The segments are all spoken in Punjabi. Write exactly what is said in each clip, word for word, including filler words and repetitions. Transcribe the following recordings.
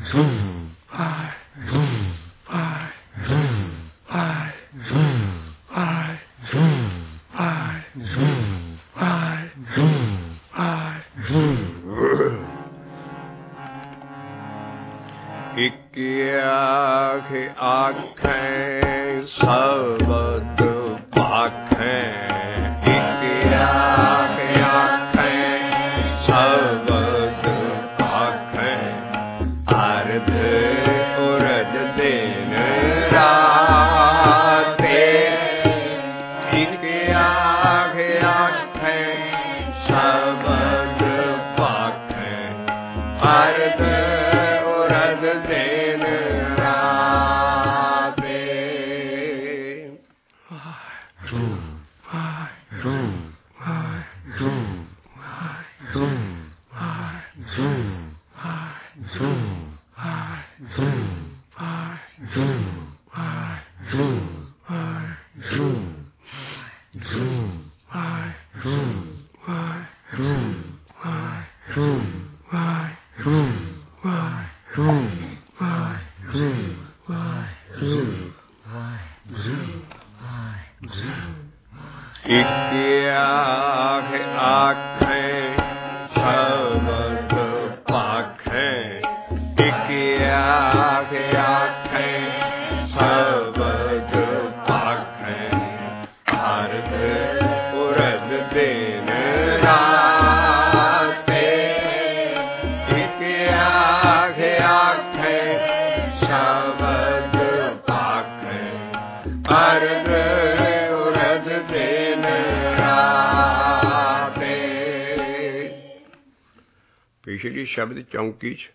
ਪਿਛਲੀ ਸ਼ਬਦ ਚੌਂਕੀ 'ਚ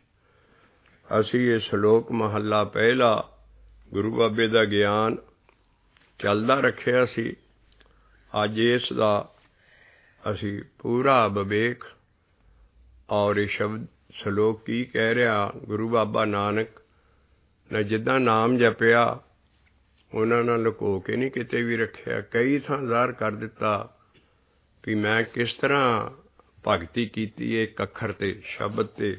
ਅਸੀਂ ਇਹ ਸ਼ਲੋਕ ਮਹੱਲਾ ਪਹਿਲਾ ਗੁਰੂ ਬਾਬੇ ਦਾ ਗਿਆਨ ਚੱਲਦਾ ਰੱਖਿਆ ਸੀ। ਅੱਜ ਇਸ ਦਾ ਅਸੀਂ ਪੂਰਾ ਵਿਵੇਕ ਔਰ ਇਹ ਸ਼ਬਦ ਸ਼ਲੋਕ ਕੀ ਕਹਿ ਰਿਹਾ। ਗੁਰੂ ਬਾਬਾ ਨਾਨਕ ਨੇ ਜਿੱਦਾਂ ਨਾਮ ਜਪਿਆ ਉਹਨਾਂ ਨਾਲ ਲੁਕੋ ਕੇ ਨਹੀਂ ਕਿਤੇ ਵੀ ਰੱਖਿਆ, ਕਈ ਥਾਂ ਜ਼ਾਹਰ ਕਰ ਦਿੱਤਾ ਵੀ ਮੈਂ ਕਿਸ ਤਰ੍ਹਾਂ ਭਗਤੀ ਕੀਤੀ ਇੱਕ ਅੱਖਰ ਤੇ ਸ਼ਬਦ ਤੇ।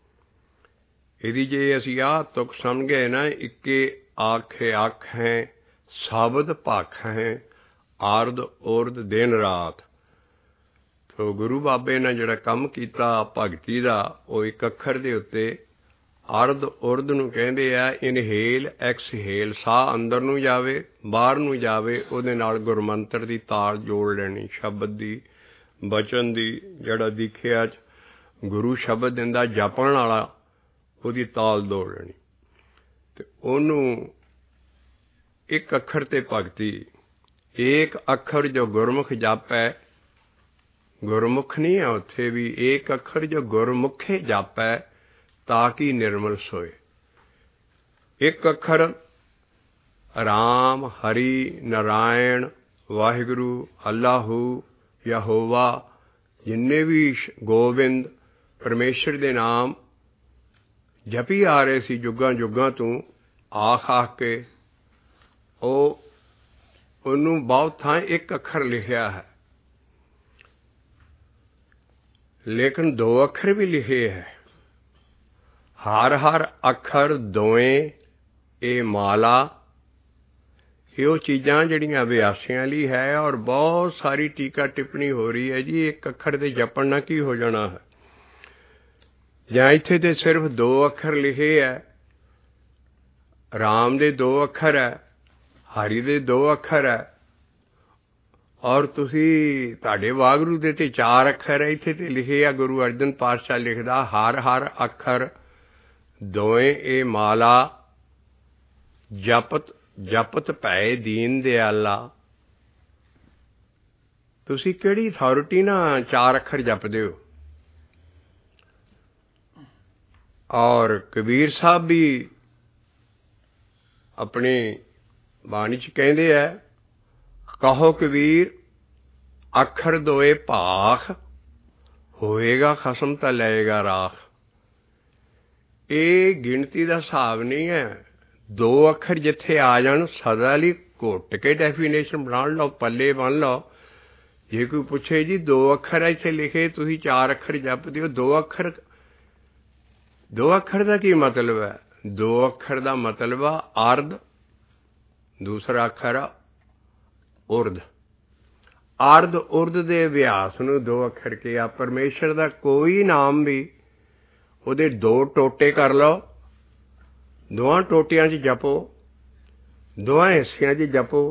ਇਹਦੀ ਜੇ ਅਸੀਂ ਆਹ ਤੁਕ ਸਮਝ ਗਏ ਨਾ, ਇੱਕੇ ਆਖੇ ਆਖੈਂ ਸ਼ਬਦ ਭਾਖੈਂ ਆਰਦ ਔਰਦ ਦਿਨ ਰਾਤ। ਤੋ ਗੁਰੂ ਬਾਬੇ ਨੇ ਜਿਹੜਾ ਕੰਮ ਕੀਤਾ ਭਗਤੀ ਦਾ ਉਹ ਇੱਕ ਅੱਖਰ ਦੇ ਉੱਤੇ ਅਰਧ ਉਰਦ ਨੂੰ ਕਹਿੰਦੇ ਆ। ਇਨਹੇਲ ਐਕਸਹੇਲ, ਸਾਹ ਅੰਦਰ ਨੂੰ ਜਾਵੇ ਬਾਹਰ ਨੂੰ ਜਾਵੇ, ਉਹਦੇ ਨਾਲ ਗੁਰਮੰਤਰ ਦੀ ਤਾਲ ਜੋੜ ਲੈਣੀ, ਸ਼ਬਦ ਦੀ ਬਚਨ ਦੀ। ਜਿਹੜਾ ਦੀਖਿਆ 'ਚ ਗੁਰੂ ਸ਼ਬਦ ਦਿੰਦਾ ਜਪਣ ਵਾਲਾ ਉਹਦੀ ਤਾਲ ਦੌੜ ਲੈਣੀ ਤੇ ਉਹਨੂੰ ਇੱਕ ਅੱਖਰ ਤੇ ਭਗਤੀ। ਏਕ ਅੱਖਰ ਜੋ ਗੁਰਮੁਖ ਜਾਪੈ, ਗੁਰਮੁਖ ਨਹੀਂ ਹੈ ਉੱਥੇ ਵੀ, ਏਕ ਅੱਖਰ ਜੋ ਗੁਰਮੁਖੇ ਜਾਪੈ ਤਾਂ ਕਿ ਨਿਰਮਲ ਸੋਏ। ਇੱਕ ਅੱਖਰ ਰਾਮ, ਹਰੀ, ਨਾਰਾਇਣ, ਵਾਹਿਗੁਰੂ, ਅੱਲਾਹੂ, ਯਹੋਵਾ, ਜਿੰਨੇ ਵੀ ਗੋਬਿੰਦ ਪਰਮੇਸ਼ਰ ਦੇ ਨਾਮ ਜਪੀ ਆ ਰਹੇ ਸੀ ਜੁਗਾਂ ਜੁਗਾਂ ਤੋਂ, ਆਖ ਆਖ ਕੇ ਉਹ ਉਹਨੂੰ ਬਹੁਤ ਥਾਂ ਇੱਕ ਅੱਖਰ ਲਿਖਿਆ ਹੈ, ਲੇਕਿਨ ਦੋ ਅੱਖਰ ਵੀ ਲਿਖੇ ਹੈ। ਹਰ ਹਰ ਅੱਖਰ ਦੋਵੇਂ ਇਹ ਮਾਲਾ, ਇਹ ਉਹ ਚੀਜ਼ਾਂ ਜਿਹੜੀਆਂ ਅਭਿਆਸੀਆਂ ਲਈ ਹੈ। ਔਰ ਬਹੁਤ ਸਾਰੀ ਟੀਕਾ ਟਿੱਪਣੀ ਹੋ ਰਹੀ ਹੈ ਜੀ ਇੱਕ ਅੱਖਰ ਦੇ ਜਪਣ ਨਾਲ ਕੀ ਹੋ ਜਾਣਾ ਹੈ, ਜਾਂ ਇੱਥੇ ਤੇ ਸਿਰਫ ਦੋ ਅੱਖਰ ਲਿਖੇ ਹੈ। ਰਾਮ ਦੇ ਦੋ ਅੱਖਰ ਹੈ, ਹਰੀ ਦੇ ਦੋ ਅੱਖਰ ਹੈ, ਔਰ ਤੁਸੀਂ ਤੁਹਾਡੇ ਵਾਹਿਗੁਰੂ ਦੇ ਤੇ ਚਾਰ ਅੱਖਰ ਹੈ। ਇੱਥੇ ਤੇ ਲਿਖੇ ਆ, ਗੁਰੂ ਅਰਜਨ ਪਾਤਸ਼ਾਹ ਲਿਖਦਾ ਹਰ ਹਰ ਅੱਖਰ ਦੋਵੇਂ ਇਹ ਮਾਲਾ ਜਪਤ ਜਪਤ ਭੈ ਦੀਨ ਦਿਆਲਾ। ਤੁਸੀਂ ਕਿਹੜੀ ਅਥਾਰਟੀ ਨਾਲ ਚਾਰ ਅੱਖਰ ਜਪਦੇ ਹੋ? ਔਰ ਕਬੀਰ ਸਾਹਿਬ ਵੀ ਆਪਣੀ ਬਾਣੀ 'ਚ ਕਹਿੰਦੇ ਹੈ, ਕਹੋ ਕਬੀਰ ਅੱਖਰ ਦੋਏ ਭਾਖ, ਹੋਏਗਾ ਖਸਮ ਤਾਂ ਲਏਗਾ ਰਾਖ। ਇਹ ਗਿਣਤੀ ਦਾ ਹਿਸਾਬ ਨਹੀਂ ਹੈ। ਦੋ ਅੱਖਰ ਜਿੱਥੇ ਆ ਜਾਣ ਸਦਾ ਲਈ ਘੁੱਟ ਕੇ ਡੈਫੀਨੇਸ਼ਨ ਬਣਾ ਲਓ, ਪੱਲੇ ਬੰਨ ਲਓ। ਜੇ ਕੋਈ ਪੁੱਛੇ ਜੀ ਦੋ ਅੱਖਰ ਇੱਥੇ ਲਿਖੇ ਤੁਸੀਂ ਚਾਰ ਅੱਖਰ ਜਪਦੇ ਹੋ, ਦੋ ਅੱਖਰ ਦੋ ਅੱਖਰ ਦਾ ਕੀ ਮਤਲਬ ਹੈ? ਦੋ ਅੱਖਰ ਦਾ ਮਤਲਬ ਆ ਅਰਧ, ਦੂਸਰਾ ਅੱਖਰ ਆ ਉਰਧ। ਅਰਧ ਉਰਧ ਦੇ ਅਭਿਆਸ ਨੂੰ ਦੋ ਅੱਖਰ ਕਿਹਾ। ਪਰਮੇਸ਼ਰ ਦਾ ਕੋਈ ਨਾਮ ਵੀ ਉਹਦੇ ਦੋ ਟੋਟੇ ਕਰ ਲਓ, ਦੋਵਾਂ ਟੋਟਿਆਂ 'ਚ ਜਪੋ, ਦੋਵਾਂ ਹਿੱਸਿਆਂ 'ਚ ਜਪੋ।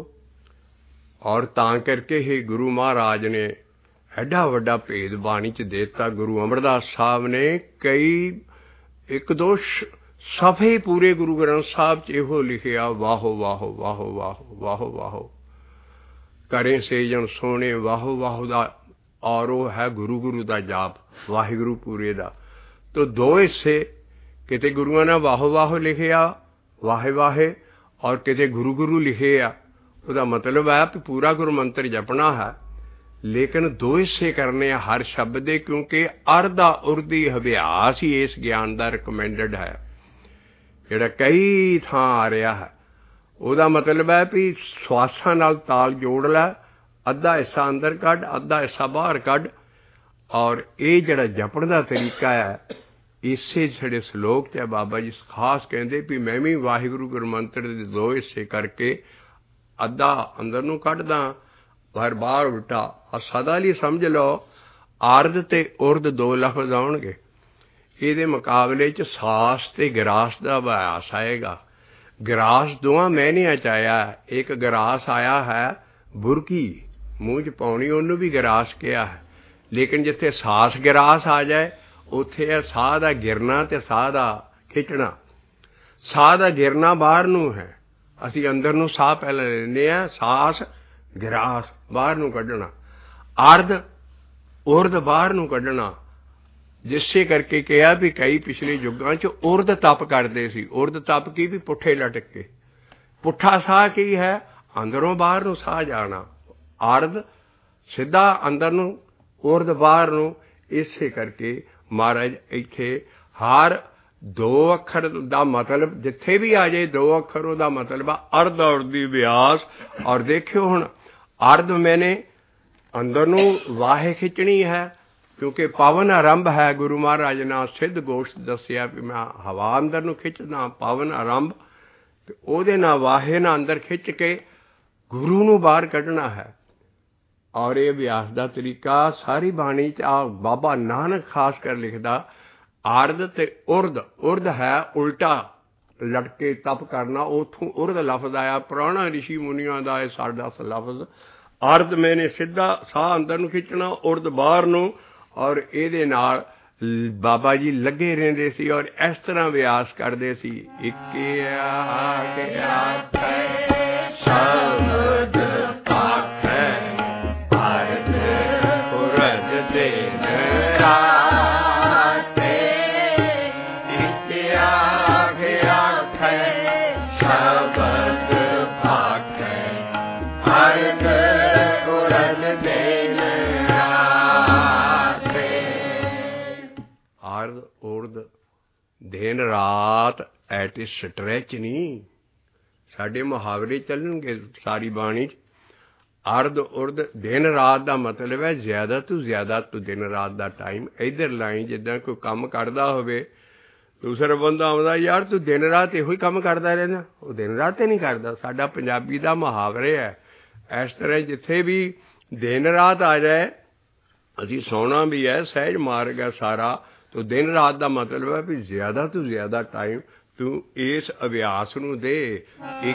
ਔਰ ਤਾਂ ਕਰਕੇ ਹੀ ਗੁਰੂ ਮਹਾਰਾਜ ਨੇ ਐਡਾ ਵੱਡਾ ਭੇਦ ਬਾਣੀ 'ਚ ਦੇ ਦਿੱਤਾ। ਗੁਰੂ ਅਮਰਦਾਸ ਸਾਹਿਬ ਨੇ ਕਈ ਇੱਕ ਦੋ ਸਫ਼ੇ ਪੂਰੇ ਗੁਰੂ ਗ੍ਰੰਥ ਸਾਹਿਬ 'ਚ ਇਹੋ ਲਿਖਿਆ, ਵਾਹੋ ਵਾਹੋ ਵਾਹੋ ਵਾਹੋ ਵਾਹੋ ਵਾਹੋ ਕਰੇ ਸੇਜਨ ਸੋਹਣੇ ਵਾਹੋ ਵਾਹੋ ਦਾ। ਔਰ ਉਹ ਹੈ ਗੁਰੂ ਗੁਰੂ ਦਾ ਜਾਪ, ਵਾਹਿਗੁਰੂ ਪੂਰੇ ਦਾ। ਤੋ ਦੋ ਹਿੱਸੇ, ਕਿਤੇ ਗੁਰੂਆਂ ਨੇ ਵਾਹੋ ਵਾਹੋ ਲਿਖਿਆ ਵਾਹੇ ਵਾਹੇ, ਔਰ ਕਿਤੇ ਗੁਰੂ ਗੁਰੂ ਲਿਖੇ ਆ। ਉਹਦਾ ਮਤਲਬ ਹੈ ਵੀ ਪੂਰਾ ਗੁਰੂ ਮੰਤਰ ਜਪਣਾ ਹੈ, ਲੇਕਿਨ ਦੋ ਹਿੱਸੇ ਕਰਨੇ ਆ ਹਰ ਸ਼ਬਦ ਦੇ, ਕਿਉਂਕਿ ਅਰਧਾ ਉਰਧੀ ਅਭਿਆਸ ਹੀ ਇਸ ਗਿਆਨ ਦਾ ਰਿਕਮੈਂਡਡ ਹੈ, ਜਿਹੜਾ ਕਈ ਥਾਂ ਆ ਰਿਹਾ ਹੈ। ਉਹਦਾ ਮਤਲਬ ਹੈ ਵੀ ਸਵਾਸਾਂ ਨਾਲ ਤਾਲ ਜੋੜ ਲੈ, ਅੱਧਾ ਹਿੱਸਾ ਅੰਦਰ ਕੱਢ, ਅੱਧਾ ਹਿੱਸਾ ਬਾਹਰ ਕੱਢ। ਔਰ ਇਹ ਜਿਹੜਾ ਜਪਣ ਦਾ ਤਰੀਕਾ ਹੈ, ਇਸੇ ਜਿਹੜੇ ਸਲੋਕ 'ਚ ਬਾਬਾ ਜੀ ਖਾਸ ਕਹਿੰਦੇ ਵੀ ਮੈਂ ਵੀ ਵਾਹਿਗੁਰੂ ਗੁਰਮੰਤਰ ਦੇ ਦੋ ਹਿੱਸੇ ਕਰਕੇ ਅੱਧਾ ਅੰਦਰ ਨੂੰ ਕੱਢਦਾ, ਪਰ ਬਾਹਰ ਉਲਟਾ। ਆ ਸਦਾ ਲਈ ਸਮਝ ਲਓ, ਅਰਧ ਤੇ ਉਰਧ ਦੋ ਲਫ਼ਜ਼ ਆਉਣਗੇ। ਇਹਦੇ ਮੁਕਾਬਲੇ 'ਚ ਸਾਸ ਤੇ ਗਰਾਸ ਦਾ ਅਭਿਆਸ ਆਏਗਾ। ਗਰਾਸ ਦੋਵਾਂ ਮਹੀਨਿਆਂ 'ਚ ਆਇਆ। ਇੱਕ ਗਰਾਸ ਆਇਆ ਹੈ ਬੁਰਕੀ, ਮੂੰਹ 'ਚ ਪਾਉਣੀ, ਉਹਨੂੰ ਵੀ ਗਰਾਸ ਕਿਹਾ ਹੈ। ਲੇਕਿਨ ਜਿੱਥੇ ਸਾਸ ਗਰਾਸ ਆ ਜਾਏ, ਉੱਥੇ ਹੈ ਸਾਹ ਦਾ ਗਿਰਨਾ ਤੇ ਸਾਹ ਦਾ ਖਿੱਚਣਾ। ਸਾਹ ਦਾ ਗਿਰਨਾ ਬਾਹਰ ਨੂੰ ਹੈ, ਅਸੀਂ ਅੰਦਰ ਨੂੰ ਸਾਹ ਪਹਿਲਾਂ ਲੈਂਦੇ ਹਾਂ, ਸਾਸ ਗਰਾਸ ਬਾਹਰ ਨੂੰ ਕੱਢਣਾ, ਅਰਧ ਉਰਧ ਬਾਹਰ ਨੂੰ ਕੱਢਣਾ। ਜਿਸੇ ਕਰਕੇ ਕਿਹਾ ਵੀ ਕਈ ਪਿਛਲੇ ਯੁੱਗਾਂ 'ਚ ਉਰਧ ਤਪ ਕਰਦੇ ਸੀ। ਉਰਧ ਤਪ ਕੀ? ਵੀ ਪੁੱਠੇ ਲਟਕ ਕੇ। ਪੁੱਠਾ ਸਾਹ ਕੀ ਹੈ? ਅੰਦਰੋਂ ਬਾਹਰ ਨੂੰ ਸਾਹ ਜਾਣਾ। ਅਰਧ ਸਿੱਧਾ ਅੰਦਰ ਨੂੰ, ਉਰਧ ਬਾਹਰ ਨੂੰ। ਇਸੇ ਕਰਕੇ ਮਹਾਰਾਜ ਇੱਥੇ ਹਰ ਦੋ ਅੱਖਰ ਦਾ ਮਤਲਬ ਜਿੱਥੇ ਵੀ ਆ ਜਾਏ, ਦੋ ਅੱਖਰ ਉਹਦਾ ਮਤਲਬ ਆ ਅਰਧ ਉਰਧੀ ਅਭਿਆਸ। ਔਰ ਦੇਖਿਓ ਹੁਣ ਅਰਧ ਮੈਨੇ ਅੰਦਰ ਨੂੰ ਵਾਹੇ ਖਿੱਚਣੀ ਹੈ, ਕਿਉਂਕਿ ਪਵਨ ਆਰੰਭ ਹੈ। ਗੁਰੂ ਮਹਾਰਾਜ ਨੇ ਸਿੱਧ ਗੋਸ਼ਟ ਦੱਸਿਆ ਵੀ ਮੈਂ ਹਵਾ ਅੰਦਰ ਨੂੰ ਖਿੱਚਦਾ, ਪਵਨ ਆਰੰਭ, ਤੇ ਉਹਦੇ ਨਾਲ ਵਾਹੇ ਨਾਲ ਅੰਦਰ ਖਿੱਚ ਕੇ ਗੁਰੂ ਨੂੰ ਬਾਹਰ ਕੱਢਣਾ ਹੈ। ਔਰ ਇਹ ਅਭਿਆਸ ਦਾ ਤਰੀਕਾ ਸਾਰੀ ਬਾਣੀ 'ਚ ਆ ਬਾਬਾ ਨਾਨਕ ਖਾਸ ਕਰ ਲਿਖਦਾ, ਅਰਧ ਤੇ ਉਰਧ। ਉਰਧ ਹੈ ਉਲਟਾ ਲਟਕੇ ਤਪ ਕਰਨਾ, ਉੱਥੋਂ ਉਰਧ ਲਫ਼ਜ਼ ਆਇਆ। ਪੁਰਾਣਾ ਰਿਸ਼ੀ ਮੁਨੀਆਂ ਦਾ ਇਹ ਸਾਡਾ ਲਫ਼ਜ਼। ਅਰਧ ਮੈਨੇ ਸਿੱਧਾ ਸਾਹ ਅੰਦਰ ਨੂੰ ਖਿੱਚਣਾ, ਉਰਧ ਬਾਹਰ ਨੂੰ। ਔਰ ਇਹਦੇ ਨਾਲ ਬਾਬਾ ਜੀ ਲੱਗੇ ਰਹਿੰਦੇ ਸੀ ਔਰ ਇਸ ਤਰ੍ਹਾਂ ਅਭਿਆਸ ਕਰਦੇ ਸੀ। ਇੱਕ ਸ਼ਬਦ ਆਖੈ ਅਰਧ ਉਰਧ ਦਿਨ ਰਾਤੇ, ਇੱਕ ਆਖੈ ਸ਼ਬਦ ਆਖੈ ਅਰਧ ਉਰਧ ਦਿਨ ਰਾਤੇ। ਅਰਧ ਉਰਧ ਦਿਨ ਰਾਤ ਐਟ ਇ ਸਟਰੈਚ ਨਹੀਂ, ਸਾਡੇ ਮੁਹਾਵਰੇ ਚੱਲਣਗੇ ਸਾਰੀ ਬਾਣੀ 'ਚ। ਅਰਧ ਉਰਧ ਦਿਨ ਰਾਤ ਦਾ ਮਤਲਬ ਹੈ ਜ਼ਿਆਦਾ ਤੋਂ ਜ਼ਿਆਦਾ ਤੋਂ ਦਿਨ ਰਾਤ ਦਾ ਟਾਈਮ। ਇੱਧਰ ਲਾਈ ਜਿੱਦਾਂ ਕੋਈ ਕੰਮ ਕਰਦਾ ਹੋਵੇ, ਦੂਸਰਾ ਬੰਦਾ ਆਉਂਦਾ, ਯਾਰ ਤੂੰ ਦਿਨ ਰਾਤ ਇਹੋ ਹੀ ਕੰਮ ਕਰਦਾ ਰਹਿੰਦਾ, ਉਹ ਦਿਨ ਰਾਤ ਤੇ ਨਹੀਂ ਕਰਦਾ। ਸਾਡਾ ਪੰਜਾਬੀ ਦਾ ਮੁਹਾਵਰੇ ਹੈ ਇਸ ਤਰ੍ਹਾਂ। ਜਿੱਥੇ ਵੀ ਦਿਨ ਰਾਤ ਆ ਜਾਏ, ਅਸੀਂ ਸੌਣਾ ਵੀ ਹੈ, ਸਹਿਜ ਮਾਰਗ ਹੈ ਸਾਰਾ। ਤੋ ਦਿਨ ਰਾਤ ਦਾ ਮਤਲਬ ਹੈ ਵੀ ਜ਼ਿਆਦਾ ਤੋਂ ਜ਼ਿਆਦਾ ਟਾਈਮ ਤੂੰ ਇਸ ਅਭਿਆਸ ਨੂੰ ਦੇ। ਇੱਕ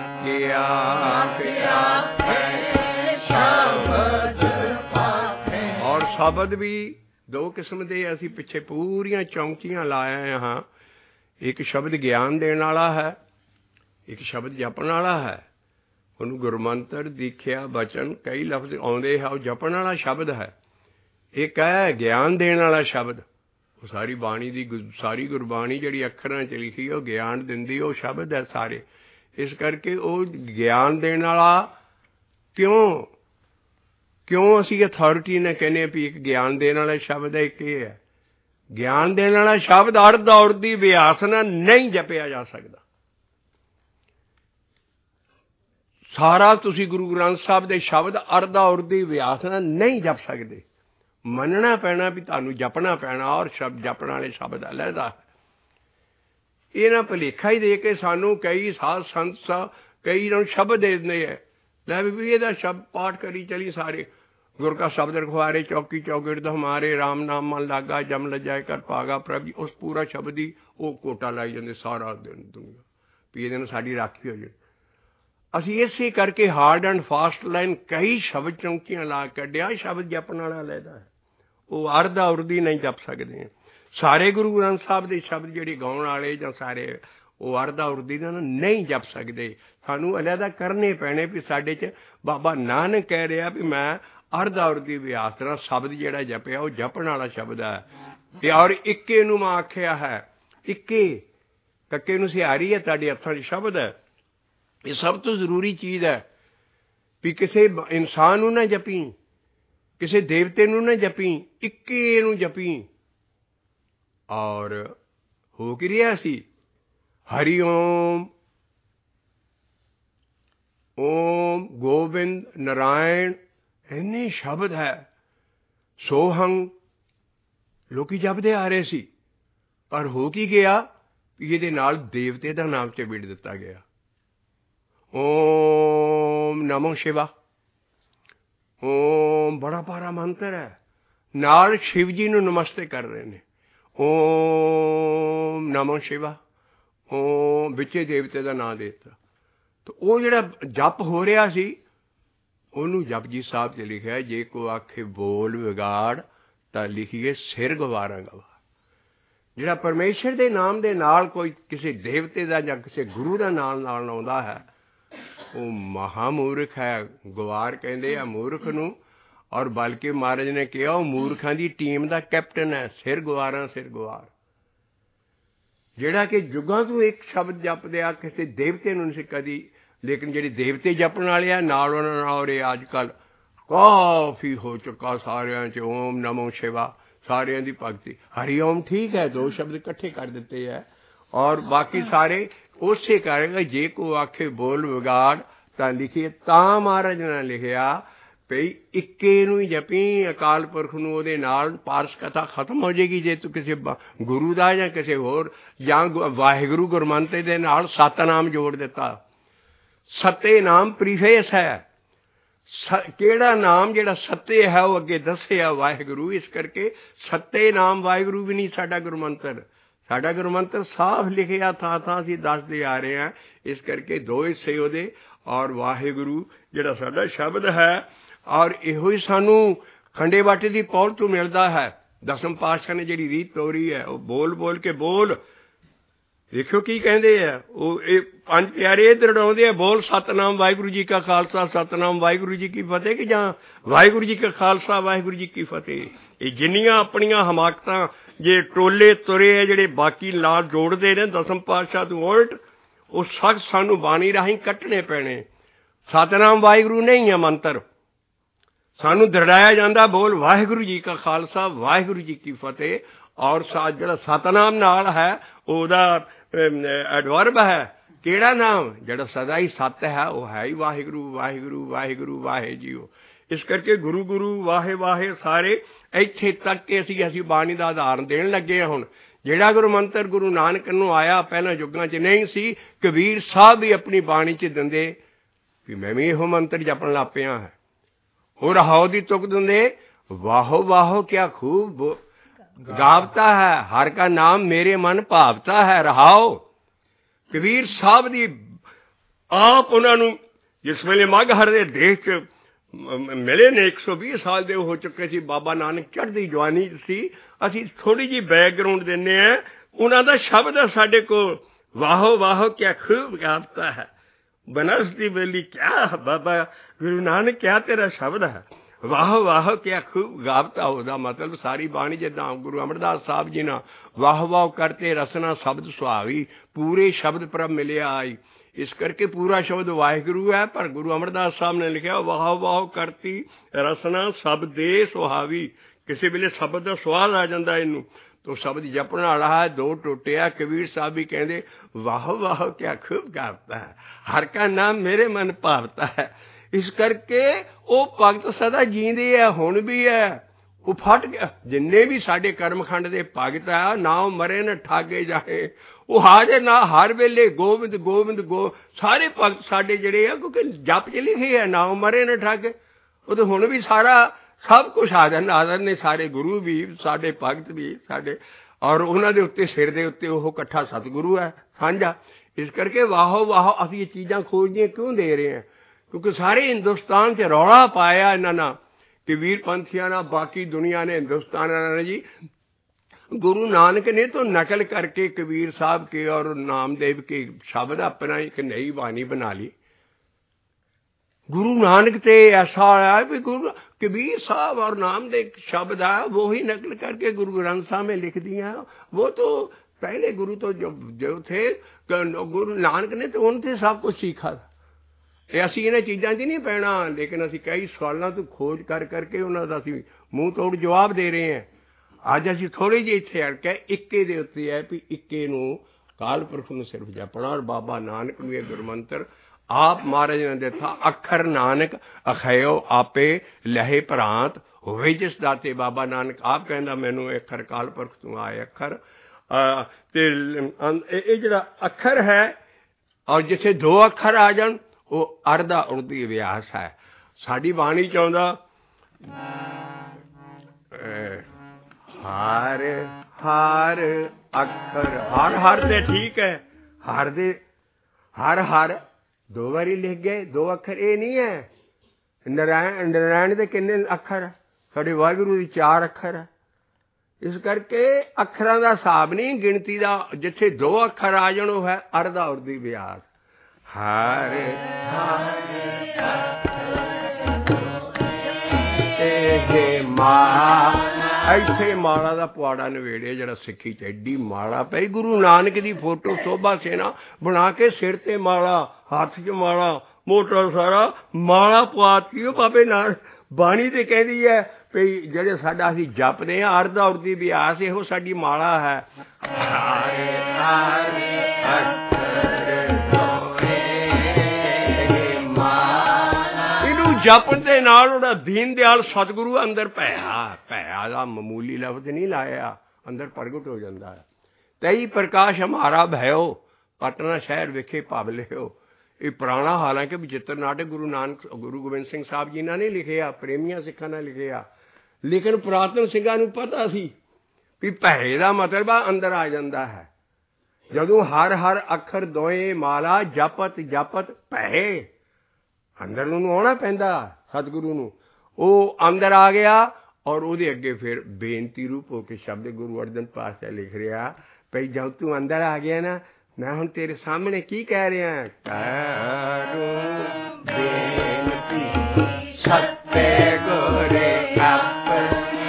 ਔਰ ਸ਼ਬਦ ਵੀ ਦੋ ਕਿਸਮ ਦੇ ਅਸੀਂ ਪਿੱਛੇ ਪੂਰੀਆਂ ਚੌਂਕੀਆਂ ਲਾਏ ਹਾਂ। ਇੱਕ ਸ਼ਬਦ ਗਿਆਨ ਦੇਣ ਵਾਲਾ ਹੈ, ਇੱਕ ਸ਼ਬਦ ਜਪਣ ਵਾਲਾ ਹੈ। ਉਹਨੂੰ ਗੁਰਮੰਤਰ ਦੀਖਿਆ ਬਚਨ ਕਈ ਲਫ਼ਜ਼ ਆਉਂਦੇ ਹੈ, ਉਹ ਜਪਣ ਵਾਲਾ ਸ਼ਬਦ ਹੈ। ਇੱਕ ਹੈ ਗਿਆਨ ਦੇਣ ਵਾਲਾ ਸ਼ਬਦ। ਉਹ ਸਾਰੀ ਬਾਣੀ ਦੀ ਸਾਰੀ ਗੁਰਬਾਣੀ ਜਿਹੜੀ ਅੱਖਰਾਂ 'ਚ ਲਿਖੀ ਉਹ ਗਿਆਨ ਦਿੰਦੀ, ਉਹ ਸ਼ਬਦ ਹੈ ਸਾਰੇ। ਇਸ ਕਰਕੇ ਉਹ ਗਿਆਨ ਦੇਣ ਵਾਲਾ ਕਿਉਂ ਕਿਉਂ ਅਸੀਂ ਅਥਾਰਟੀ ਨਾਲ ਕਹਿੰਦੇ ਹਾਂ ਵੀ ਇੱਕ ਗਿਆਨ ਦੇਣ ਵਾਲਾ ਸ਼ਬਦ ਹੈ, ਇੱਕ ਇਹ ਹੈ। ਗਿਆਨ ਦੇਣ ਵਾਲਾ ਸ਼ਬਦ ਅਰਧ ਉਰਧੀ ਅਭਿਆਸ ਨਾਲ ਨਹੀਂ ਜਪਿਆ ਜਾ ਸਕਦਾ। ਸਾਰਾ ਤੁਸੀਂ ਗੁਰੂ ਗ੍ਰੰਥ ਸਾਹਿਬ ਦੇ ਸ਼ਬਦ ਅਰਧ ਉਰਧੀ ਅਭਿਆਸ ਨਾਲ ਨਹੀਂ ਜਪ ਸਕਦੇ। ਮੰਨਣਾ ਪੈਣਾ ਵੀ ਤੁਹਾਨੂੰ ਜਪਣਾ ਪੈਣਾ, ਔਰ ਸ਼ਬਦ ਜਪਣ ਵਾਲੇ ਸ਼ਬਦ ਅਲੱਗਾ ਹੈ। ਇਹਨਾਂ ਭੁਲੇਖਾ ਹੀ ਦੇ ਕੇ ਸਾਨੂੰ ਕਈ ਸਾਧ ਸੰਤ ਸਾ ਕਈ ਨੂੰ ਸ਼ਬਦ ਦੇ ਦਿੰਦੇ ਹੈ, ਲੈ ਵੀ ਇਹਦਾ ਸ਼ਬਦ ਪਾਠ ਕਰੀ ਚਲੀ ਸਾਰੇ, ਗੁਰ ਕਾ ਸ਼ਬਦ ਰਖਵਾਰੇ ਚੌਕੀ ਚੌਗਿਰਦ ਹਮਾਰੇ, ਰਾਮ ਨਾਮ ਮਨ ਲਾਗਾ ਜਮ ਲਜਾਏ ਕਰ ਭਾਗਾ ਪ੍ਰਭ। ਉਸ ਪੂਰਾ ਸ਼ਬਦ ਹੀ ਉਹ ਕੋਟਾ ਲਾਈ ਜਾਂਦੇ ਸਾਰਾ ਦਿਨ ਦੁਨੀਆ ਵੀ ਇਹਦੇ ਨਾਲ ਸਾਡੀ ਰਾਖੀ ਹੋ ਜਾਏ। ਅਸੀਂ ਇਸੇ ਕਰਕੇ ਹਾਰਡ ਐਂਡ ਫਾਸਟ ਲਾਈਨ ਕਈ ਸ਼ਬਦ ਚੌਂਕੀਆਂ ਲਾ ਕੱਢਿਆ। ਸ਼ਬਦ ਜਪਣ ਵਾਲਾ ਲੈਦਾ ਹੈ, ਉਹ ਅਰਧ ਔਰਦੀ ਨਹੀਂ ਜਪ ਸਕਦੇ। ਸਾਰੇ ਗੁਰੂ ਗ੍ਰੰਥ ਸਾਹਿਬ ਦੇ ਸ਼ਬਦ ਜਿਹੜੇ ਗਾਉਣ ਵਾਲੇ ਜਾਂ ਸਾਰੇ ਉਹ ਅਰਧ ਔਰਦੀ ਨਾਲ ਨਹੀਂ ਜਪ ਸਕਦੇ। ਸਾਨੂੰ ਅਲੱਗਾ ਕਰਨੇ ਪੈਣੇ ਵੀ ਸਾਡੇ 'ਚ ਬਾਬਾ ਨਾਨਕ ਕਹਿ ਰਿਹਾ ਵੀ ਮੈਂ ਅਰਧ ਔਰਦੀ ਅਭਿਆਸ ਨਾਲ ਸ਼ਬਦ ਜਿਹੜਾ ਜਪਿਆ ਉਹ ਜਪਣ ਵਾਲਾ ਸ਼ਬਦ ਹੈ। ਅਤੇ ਔਰ ਇੱਕੇ ਨੂੰ ਮੈਂ ਆਖਿਆ ਹੈ, ਇੱਕੇ ਕੱਕੇ ਨੂੰ ਸਿਹਾਰੀ ਹੈ ਤੁਹਾਡੇ ਹੱਥਾਂ 'ਚ ਸ਼ਬਦ ਹੈ। ਇਹ ਸਭ ਤੋਂ ਜ਼ਰੂਰੀ ਚੀਜ਼ ਹੈ ਵੀ ਕਿਸੇ ਇਨਸਾਨ ਨੂੰ ਨਾ ਜਪੀ, ਕਿਸੇ ਦੇਵਤੇ ਨੂੰ ਨਾ ਜਪੀ, ਇੱਕੇ ਨੂੰ ਜਪੀ। ਔਰ ਹੋ ਕੀ ਰਿਹਾ ਸੀ, ਹਰੀ ਓਮ ਓਮ ਗੋਬਿੰਦ ਨਾਰਾਇਣ ਇੰਨੇ ਸ਼ਬਦ ਹੈ। ਸੋਹੰਗ ਲੋਕੀ ਜਪਦੇ ਆ ਰਹੇ ਸੀ, ਪਰ ਹੋ ਕੀ ਗਿਆ ਵੀ ਇਹਦੇ ਨਾਲ ਦੇਵਤੇ ਦਾ ਨਾਮ ਚਿਬੜ ਦਿੱਤਾ ਗਿਆ। ਓਮ ਨਮੋ ਸ਼ਿਵਾ, ਓਮ ਬੜਾ ਭਾਰਾ ਮੰਤਰ ਹੈ, ਨਾਲ ਸ਼ਿਵ ਜੀ ਨੂੰ ਨਮਸਤੇ ਕਰ ਰਹੇ ਨੇ। ਓਮ ਨਮੋ ਸ਼ਿਵਾ, ਓਮ ਵਿੱਚੇ ਦੇਵਤੇ ਦਾ ਨਾਂ ਦੇ ਦਿੱਤਾ। ਤਾਂ ਉਹ ਜਿਹੜਾ ਜਪ ਹੋ ਰਿਹਾ ਸੀ ਉਹਨੂੰ ਜਪਜੀ ਸਾਹਿਬ 'ਚ ਲਿਖਿਆ, ਜੇ ਕੋ ਆਖੇ ਬੋਲ ਵਿਗਾੜ ਤਾਂ ਲਿਖੀਏ ਸਿਰ ਗਵਾਰਾਂ ਗਵਾ। ਜਿਹੜਾ ਪਰਮੇਸ਼ਰ ਦੇ ਨਾਮ ਦੇ ਨਾਲ ਕੋਈ ਕਿਸੇ ਦੇਵਤੇ ਦਾ ਜਾਂ ਕਿਸੇ ਗੁਰੂ ਦਾ ਨਾਮ ਨਾਲ ਆਉਂਦਾ ਹੈ ਉਹ ਮਹਾਮੂਰਖ ਹੈ। ਗਵਾਰ ਕਹਿੰਦੇ ਆ ਮੂਰਖ ਨੂੰ, ਔਰ ਬਲਕਿ ਮਹਾਰਾਜ ਨੇ ਕਿਹਾ ਉਹ ਮੂਰਖਾਂ ਦੀ ਟੀਮ ਦਾ ਕੈਪਟਨ ਹੈ। ਸਿਰ ਗਵਾਰਾਂ ਸਿਰ ਗਵਾਰ, ਜਿਹੜਾ ਕਿ ਜੁਗਾਂ ਤੋਂ ਇੱਕ ਸ਼ਬਦ ਜਪਦੇ ਆ, ਕਿਸੇ ਦੇਵਤੇ ਨੂੰ ਨਹੀਂ ਕਦੀ, ਲੇਕਿਨ ਜਿਹੜੇ ਦੇਵਤੇ ਜਪਣ ਵਾਲੇ ਆ ਨਾਲ ਉਹਨਾਂ ਨਾਲ ਇਹ ਅੱਜ ਕੱਲ੍ਹ ਕਾਫੀ ਹੋ ਚੁੱਕਾ ਸਾਰਿਆਂ 'ਚ। ਓਮ ਨਮੋ ਸ਼ਿਵਾ ਸਾਰਿਆਂ ਦੀ ਭਗਤੀ। ਹਰੀ ਓਮ ਠੀਕ ਹੈ, ਦੋ ਸ਼ਬਦ ਇਕੱਠੇ ਕਰ ਦਿੱਤੇ ਹੈ, ਔਰ ਬਾਕੀ ਸਾਰੇ ਉਸੇ ਕਰੇਗਾ। ਜੇ ਕੋ ਆਖੇ ਬੋਲ ਵਿਗਾੜ ਤਾਂ ਲਿਖੀਏ, ਤਾਂ ਮਹਾਰਾਜ ਨੇ ਲਿਖਿਆ ਭਈ ਇੱਕੇ ਨੂੰ ਹੀ ਜਪੀ, ਅਕਾਲ ਪੁਰਖ ਨੂੰ। ਉਹਦੇ ਨਾਲ ਪਾਰਸ ਕਥਾ ਖਤਮ ਹੋ ਜਾਏਗੀ। ਜੇ ਤੂੰ ਕਿਸੇ ਗੁਰੂ ਦਾ ਜਾਂ ਕਿਸੇ ਹੋਰ ਜਾਂ ਵਾਹਿਗੁਰੂ ਗੁਰਮੰਤਰ ਦੇ ਨਾਲ ਸਤਨਾਮ ਜੋੜ ਦਿੱਤਾ। ਸੱਤੇ ਨਾਮ ਪ੍ਰੀਫੇਸ ਹੈ, ਸ ਕਿਹੜਾ ਨਾਮ ਜਿਹੜਾ ਸੱਤੇ ਹੈ ਉਹ ਅੱਗੇ ਦੱਸਿਆ ਵਾਹਿਗੁਰੂ। ਇਸ ਕਰਕੇ ਸੱਤੇ ਨਾਮ ਵਾਹਿਗੁਰੂ ਵੀ ਨਹੀਂ ਸਾਡਾ ਗੁਰਮੰਤਰ। ਸਾਡਾ ਗੁਰਮੰਤਰ ਸਾਫ਼ ਲਿਖਿਆ ਥਾਂ ਥਾਂ ਅਸੀਂ ਦੱਸਦੇ ਆ ਰਹੇ ਹਾਂ। ਇਸ ਕਰਕੇ ਦੋ ਹਿੱਸੇ ਉਹਦੇ, ਔਰ ਵਾਹਿਗੁਰੂ ਜਿਹੜਾ ਸਾਡਾ ਸ਼ਬਦ ਹੈ। ਔਰ ਇਹੋ ਹੀ ਸਾਨੂੰ ਖੰਡੇ ਬਾਟੇ ਦੀ ਪੌਲ ਤੋਂ ਮਿਲਦਾ ਹੈ। ਦਸਮ ਪਾਤਸ਼ਾਹ ਨੇ ਜਿਹੜੀ ਰੀਤ ਤੋਰੀ ਹੈ, ਉਹ ਬੋਲ ਬੋਲ ਕੇ ਬੋਲ। ਦੇਖਿਓ ਕੀ ਕਹਿੰਦੇ ਆ ਉਹ, ਇਹ ਪੰਜ ਪਿਆਰੇ ਦਰੜਾਉਂਦੇ ਆ, ਬੋਲ ਸਤਨਾਮ ਵਾਹਿਗੁਰੂ ਜੀ ਕਾ ਖਾਲਸਾ ਸਤਨਾਮ ਵਾਹਿਗੁਰੂ ਜੀ ਕੀ ਫਤਿਹ, ਕਿ ਜਾਂ ਵਾਹਿਗੁਰੂ ਜੀ ਕਾ ਖਾਲਸਾ ਵਾਹਿਗੁਰੂ ਜੀ ਕੀ ਫਤਿਹ। ਇਹ ਜਿੰਨੀਆਂ ਆਪਣੀਆਂ ਹਮਾਕਤਾਂ ਜੇ ਟੋਲੇ ਤੁਰੇ ਆ ਜਿਹੜੇ ਬਾਕੀ ਨਾਲ ਜੋੜਦੇ ਨੇ ਦਸਮ ਪਾਤਸ਼ਾਹ ਤੋਂ ਉਲਟ, ਉਹ ਸਖਤ ਸਾਨੂੰ ਬਾਣੀ ਰਾਹੀਂ ਕੱਟਣੇ ਪੈਣੇ। ਸਤਨਾਮ ਵਾਹਿਗੁਰੂ ਨਹੀਂ ਹੈ ਮੰਤਰ, ਸਾਨੂੰ ਦਰੜਾਇਆ ਜਾਂਦਾ ਬੋਲ ਵਾਹਿਗੁਰੂ ਜੀ ਕਾ ਖਾਲਸਾ ਵਾਹਿਗੁਰੂ ਜੀ ਕੀ ਫਤਿਹ। ਔਰ ਜਿਹੜਾ ਸਤਨਾਮ ਨਾਲ ਹੈ ਉਹਦਾ ਐਡਵਰਬ ਹੈ। ਕਿਹੜਾ ਨਾਮ? ਜਿਹੜਾ ਸਦਾ ਹੀ ਸੱਤ ਹੈ, ਉਹ ਹੈ ਹੀ ਵਾਹਿਗੁਰੂ ਵਾਹਿਗੁਰੂ ਵਾਹਿਗੁਰੂ ਵਾਹਿ ਜੀਓ। ਇਸ ਕਰਕੇ ਗੁਰੂ ਗੁਰੂ ਵਾਹੇ ਵਾਹੇ ਸਾਰੇ ਇੱਥੇ ਤੱਕ ਕਿ ਅਸੀਂ ਅਸੀਂ ਬਾਣੀ ਦਾ ਉਦਾਹਰਨ ਦੇਣ ਲੱਗੇ ਹਾਂ। ਹੁਣ ਜਿਹੜਾ ਗੁਰੂ ਮੰਤਰ ਗੁਰੂ ਨਾਨਕ ਨੂੰ ਆਇਆ ਪਹਿਲਾਂ ਯੁੱਗਾਂ 'ਚ ਨਹੀਂ ਸੀ, ਕਬੀਰ ਸਾਹਿਬ ਵੀ ਆਪਣੀ ਬਾਣੀ 'ਚ ਦਿੰਦੇ ਵੀ ਮੈਂ ਵੀ ਇਹੋ ਮੰਤਰ ਜਪਣ ਲੱਗ ਪਿਆ ਹੈ। ਉਹ ਰਹਾਓ ਦੀ ਤੁਕ ਦਿੰਦੇ, ਵਾਹੋ ਵਾਹੋ ਕਿਆ ਖੂਬ ਗਾਵਤਾ ਹੈ, ਹਰ ਕਾ ਨਾਮ ਮੇਰੇ ਮਨ ਭਾਵਤਾ ਹੈ। ਰਹਾਓ ਕਬੀਰ ਸਾਹਿਬ ਦੀ ਆਪ ਉਹਨਾਂ ਨੂੰ ਜਿਸ ਵੇਲੇ ਮਗਹਰ ਦੇ ਦੇਸ਼ 'ਚ ਮਿਲੇ ਨੇ, ਇੱਕ ਸੌ ਵੀਹ ਸਾਲ ਦੇ ਹੋ ਚੁੱਕੇ ਸੀ। ਬਾਬਾ ਨਾਨਕ ਚੜ੍ਹਦੀ ਜਵਾਨੀ ਸੀ। ਅਸੀਂ ਥੋੜ੍ਹੀ ਜਿਹੀ ਬੈਕਗਰਾਊਂਡ ਦਿੰਦੇ ਹਾਂ। ਉਹਨਾਂ ਦਾ ਸ਼ਬਦ ਹੈ ਸਾਡੇ ਕੋਲ, ਵਾਹੋ ਵਾਹੋ ਕਿਆ ਖੂਬ ਗਾਵਤਾ ਹੈ, ਬਨਸ ਦੀ ਬੇਲੀ ਕਿਆ ਬਾਬਾ ਗੁਰੂ ਨਾਨਕ ਕਿਆ ਤੇਰਾ ਸ਼ਬਦ ਹੈ, ਵਾਹ ਵਾਹ ਕਿਆ ਖੂਬ ਗਾਵਤਾ। ਉਹਦਾ ਮਤਲਬ ਸਾਰੀ ਬਾਣੀ ਜਿੱਦਾਂ ਗੁਰੂ ਅਮਰਦਾਸ ਸਾਹਿਬ ਜੀ ਨਾਲ ਵਾਹ ਵਾਹ ਕਰਤੇ ਰਸਨਾ ਸ਼ਬਦ ਸੁਹਾਵੀ, ਪੂਰੇ ਸ਼ਬਦ ਪ੍ਰਭ ਮਿਲਿਆ ਆਈ। ਇਸ ਕਰਕੇ ਪੂਰਾ ਸ਼ਬਦ ਵਾਹਿਗੁਰੂ ਹੈ, ਪਰ ਗੁਰੂ ਅਮਰਦਾਸ ਸਾਹਿਬ ਨੇ ਲਿਖਿਆ ਵਾਹ ਵਾਹ ਕਰਤੀ ਰਸਨਾ ਸ਼ਬਦੇ ਸੁਹਾਵੀ। ਕਿਸੇ ਵੇਲੇ ਸ਼ਬਦ ਦਾ ਸਵਾਦ ਆ ਜਾਂਦਾ ਇਹਨੂੰ, ਤੋ ਸ਼ਬਦ ਜਪਣ ਵਾਲਾ ਹੈ। ਦੋ ਟੋਟੇ ਆ। ਕਬੀਰ ਸਾਹਿਬ ਵੀ ਕਹਿੰਦੇ ਵਾਹ ਵਾਹ ਕਿਆ ਖੂਬ ਗਾਵਤਾ ਹੈ, ਹਰ ਕਾ ਨਾਮ ਮੇਰੇ ਮਨ ਭਾਵਤਾ ਹੈ। ਇਸ ਕਰਕੇ ਉਹ ਭਗਤ ਸਦਾ ਜੀਂਦੇ ਆ, ਹੁਣ ਵੀ ਹੈ। ਉਹ ਫਟ ਗਿਆ। ਜਿੰਨੇ ਵੀ ਸਾਡੇ ਕਰਮਖੰਡ ਦੇ ਭਗਤ ਆ, ਨਾ ਉਹ ਮਰੇ ਨਾ ਠਾਗੇ ਜਾਏ, ਉਹ ਹਾਜ਼ਰ ਨਾ ਹਰ ਵੇਲੇ ਗੋਬਿੰਦ ਗੋਬਿੰਦ ਗੋ। ਸਾਰੇ ਭਗਤ ਸਾਡੇ ਜਿਹੜੇ ਆ, ਕਿਉਂਕਿ ਜਪ ਚ ਲਿਖੇ ਆ ਨਾ ਉਹ ਮਰੇ ਨਾ ਠਾਗੇ। ਉਹ ਤਾਂ ਹੁਣ ਵੀ ਸਾਰਾ ਸਭ ਕੁਛ ਹਾਜ਼ਰ ਹਾਜ਼ਰ ਨੇ, ਸਾਰੇ ਗੁਰੂ ਵੀ, ਸਾਡੇ ਭਗਤ ਵੀ ਸਾਡੇ, ਔਰ ਉਹਨਾਂ ਦੇ ਉੱਤੇ ਸਿਰ ਦੇ ਉੱਤੇ ਉਹ ਇਕੱਠਾ ਸਤਿਗੁਰੂ ਹੈ ਸਾਂਝਾ। ਇਸ ਕਰਕੇ ਵਾਹੋ ਵਾਹੋ ਅਸੀਂ ਇਹ ਚੀਜ਼ਾਂ ਖੋਜਦੀਆਂ ਕਿਉਂ ਦੇ ਰਹੇ ਹਾਂ? ਕਿਉਂਕਿ ਸਾਰੇ ਹਿੰਦੁਸਤਾਨ 'ਚ ਰੌਲਾ ਪਾਇਆ ਇਹਨਾਂ ਨਾਲ, ਕਬੀਰ ਪੰਥੀਆਂ ਨਾਲ, ਬਾਕੀ ਦੁਨੀਆ ਨੇ, ਹਿੰਦੁਸਤਾਨ ਨੇ ਜੀ। गुरु नानक ने तो नकल करके कबीर साहब के और नामदेव के शब्द अपना एक नई वाणी बना ली। गुरु नानक ते ऐसा आया भी गुरु कबीर साहब और नामदेव शब्द है वो ही नकल करके गुरु ग्रंथ साहब में लिख दिया। वो तो पहले गुरु तो जो जो थे, गुरु नानक ने तो उनसे सब कुछ सीखा था। ਅਸੀਂ ਇਹਨਾਂ ਚੀਜ਼ਾਂ 'ਚ ਨਹੀਂ ਪੈਣਾ, ਲੇਕਿਨ ਅਸੀਂ ਕਈ ਸਵਾਲਾਂ ਤੋਂ ਖੋਜ ਕਰ ਕਰਕੇ ਉਹਨਾਂ ਦਾ ਅਸੀਂ ਮੂੰਹ ਤੋੜ ਜਵਾਬ ਦੇ ਰਹੇ ਹਾਂ। ਅੱਜ ਅਸੀਂ ਥੋੜ੍ਹੀ ਜਿਹੀ ਇੱਥੇ ਅੜ ਕੇ ਇੱਕੇ ਦੇ ਉੱਤੇ ਹੈ ਵੀ ਇੱਕੇ ਨੂੰ ਕਾਲ ਪੁਰਖ ਨੂੰ ਸਿਰਫ ਜਪਣਾ। ਔਰ ਬਾਬਾ ਨਾਨਕ ਨੂੰ ਇਹ ਗੁਰਮੰਤਰ ਆਪ ਮਹਾਰਾਜ ਨੇ ਦਿੱਤਾ, ਅੱਖਰ ਨਾਨਕ ਅਖਿਓ ਆਪੇ ਲਹੇ ਭਰਾਂਤ ਹੋਵੇ ਜਿਸ ਦਾਤੇ। ਬਾਬਾ ਨਾਨਕ ਆਪ ਕਹਿੰਦਾ ਮੈਨੂੰ ਇਹ ਅੱਖਰ ਕਾਲ ਪੁਰਖ ਤੋਂ ਆਏ ਅੱਖਰ। ਤੇ ਇਹ ਜਿਹੜਾ ਅੱਖਰ ਹੈ, ਔਰ ਜਿੱਥੇ ਦੋ ਅੱਖਰ ਆ ਜਾਣ ਉਹ ਅਰਧਾ ਉਰਦੀ ਅਭਿਆਸ ਹੈ। ਸਾਡੀ ਬਾਣੀ ਚ ਆਉਂਦਾ ਹਰ ਹਰ ਅੱਖਰ, ਹਰ ਹਰ ਤੇ ਠੀਕ ਹੈ, ਹਰ ਦੇ ਹਰ ਹਰ ਦੋ ਵਾਰੀ ਲਿਖ ਗਏ, ਦੋ ਅੱਖਰ ਇਹ ਨਹੀਂ ਹੈ। ਨਾਰਾਇਣ ਨਾਰਾਇਣ ਦੇ ਕਿੰਨੇ ਅੱਖਰ? ਸਾਡੇ ਵਾਹਿਗੁਰੂ ਦੀ ਚਾਰ ਅੱਖਰ ਹੈ। ਇਸ ਕਰਕੇ ਅੱਖਰਾਂ ਦਾ ਹਿਸਾਬ ਨਹੀਂ, ਗਿਣਤੀ ਦਾ। ਜਿੱਥੇ ਦੋ ਅੱਖਰ ਆ ਜਾਣ ਉਹ ਹੈ ਅਰਧਾ ਉਰਦੀ ਅਭਿਆਸ। ਹਰ ਇੱਥੇ ਮਾਲਾ ਦਾ ਪੁਆੜਾ ਨਵੇੜੇ ਜਿਹੜਾ ਸਿੱਖੀ ਚ ਐਡੀ ਮਾਲਾ ਪਈ। ਗੁਰੂ ਨਾਨਕ ਦੀ ਫੋਟੋ ਸੋਭਾ ਸੇਨਾ ਬਣਾ ਕੇ ਸਿਰ ਤੇ ਮਾਲਾ, ਹੱਥ ਚ ਮਾਲਾ, ਮੋਟਾ ਸਾਰਾ ਮਾਲਾ ਪਵਾਤੀ। ਉਹ ਬਾਬੇ ਨਾਲ ਬਾਣੀ ਤੇ ਕਹਿੰਦੀ ਹੈ ਵੀ ਜਿਹੜੇ ਸਾਡਾ ਅਸੀਂ ਜਪਦੇ ਹਾਂ ਅਰਧਾ ਉਰਦੀ ਅਭਿਆਸ, ਇਹੋ ਸਾਡੀ ਮਾਲਾ ਹੈ। ਜਪਣ ਦੇ ਨਾਲ ਉਹਦਾ ਦੀਨ ਦਿਆਲ ਸਤਿਗੁਰੂ ਅੰਦਰ ਭਇਆ, ਭਇਆ ਦਾ ਮਾਮੂਲੀ ਲਫ਼ਜ਼ ਨਹੀਂ ਲਾਇਆ, ਅੰਦਰ ਪ੍ਰਗਟ ਹੋ ਜਾਂਦਾ ਹੈ। ਤਈ ਪ੍ਰਕਾਸ਼ ਹਮਾਰਾ ਭਇਓ ਪਟਨਾ ਸ਼ਹਿਰ ਵਿਖੇ ਭਵ ਲਿਓ। ਇਹ ਪੁਰਾਣਾ ਹਾਲਾਂਕਿ ਬਚਿੱਤਰ ਨਾਟਕ ਗੁਰੂ ਨਾਨਕ ਗੁਰੂ ਗੋਬਿੰਦ ਸਿੰਘ ਸਾਹਿਬ ਜੀ ਨੇ ਲਿਖਿਆ, ਪ੍ਰੇਮੀਆਂ ਸਿੱਖਾਂ ਨੇ ਲਿਖਿਆ। ਲੇਕਿਨ ਪੁਰਾਤਨ ਸਿੰਘਾਂ ਨੂੰ ਪਤਾ ਸੀ ਵੀ ਭੈ ਦਾ ਮਤਲਬ ਆ ਅੰਦਰ ਆ ਜਾਂਦਾ ਹੈ। ਜਦੋਂ ਹਰ ਹਰ ਅੱਖਰ ਦੋਏ ਮਾਲਾ ਜਪਤ ਜਪਤ ਭੈ, ਅੰਦਰ ਨੂੰ ਆਉਣਾ ਪੈਂਦਾ ਸਤਿਗੁਰੂ ਨੂੰ। ਉਹ ਅੰਦਰ ਆ ਗਿਆ ਔਰ ਉਹਦੇ ਅੱਗੇ ਫਿਰ ਬੇਨਤੀ ਰੂਪ ਹੋ ਕੇ ਸ਼ਬਦ ਗੁਰੂ ਅਰਜਨ ਪਾਤਸ਼ਾਹ ਲਿਖ ਰਿਹਾ ਭਈ ਜਦ ਤੂੰ ਅੰਦਰ ਆ ਗਿਆ ਨਾ, ਮੈਂ ਹੁਣ ਤੇਰੇ ਸਾਹਮਣੇ ਕੀ ਕਹਿ ਰਿਹਾ, ਕਰੂੰ ਬੇਨਤੀ ਸੱਤੇ ਗੁਰੇ ਆਪਣੀ,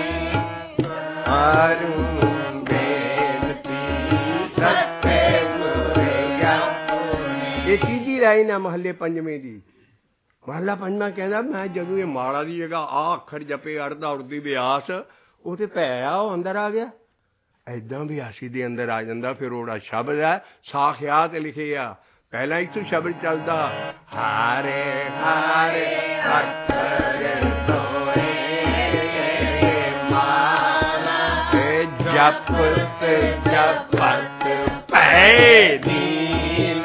ਕਰੂੰ ਬੇਨਤੀ ਸੱਤੇ ਗੁਰੇ ਆਪਣੀ। ਇਹ ਤੀਜੀ ਲਾਈਨ ਹੈ ਮਹੱਲੇ ਪੰਜਵੇਂ ਦੀ। ਮਹੱਲਾ ਪੰਜਵਾਂ ਕਹਿੰਦਾ ਮੈਂ ਜਦੋਂ ਇਹ ਮਾਲਾ ਦੀ ਜਗ੍ਹਾ ਆ ਅੱਖਰ ਜਪੇ ਅਰਧਾ ਉਰਦੀ ਅਭਿਆਸ, ਉਹ ਤੇ ਭੈ ਆ ਉਹ ਅੰਦਰ ਆ ਗਿਆ। ਏਦਾਂ ਅਭਿਆਸੀ ਦੇ ਅੰਦਰ ਆ ਜਾਂਦਾ। ਫਿਰ ਉਹਦਾ ਸ਼ਬਦ ਹੈ ਸਾਖਿਆਤ ਲਿਖੇ ਆ, ਪਹਿਲਾਂ ਇੱਥੋਂ ਸ਼ਬਦ ਚੱਲਦਾ, ਹਾਰੇ ਹਾਰੇ ਅੱਖਰ ਦੋਏ ਮਾਲਾ ਤੇ ਜਪਤ ਜਪਤ ਭੈ ਦੀਨ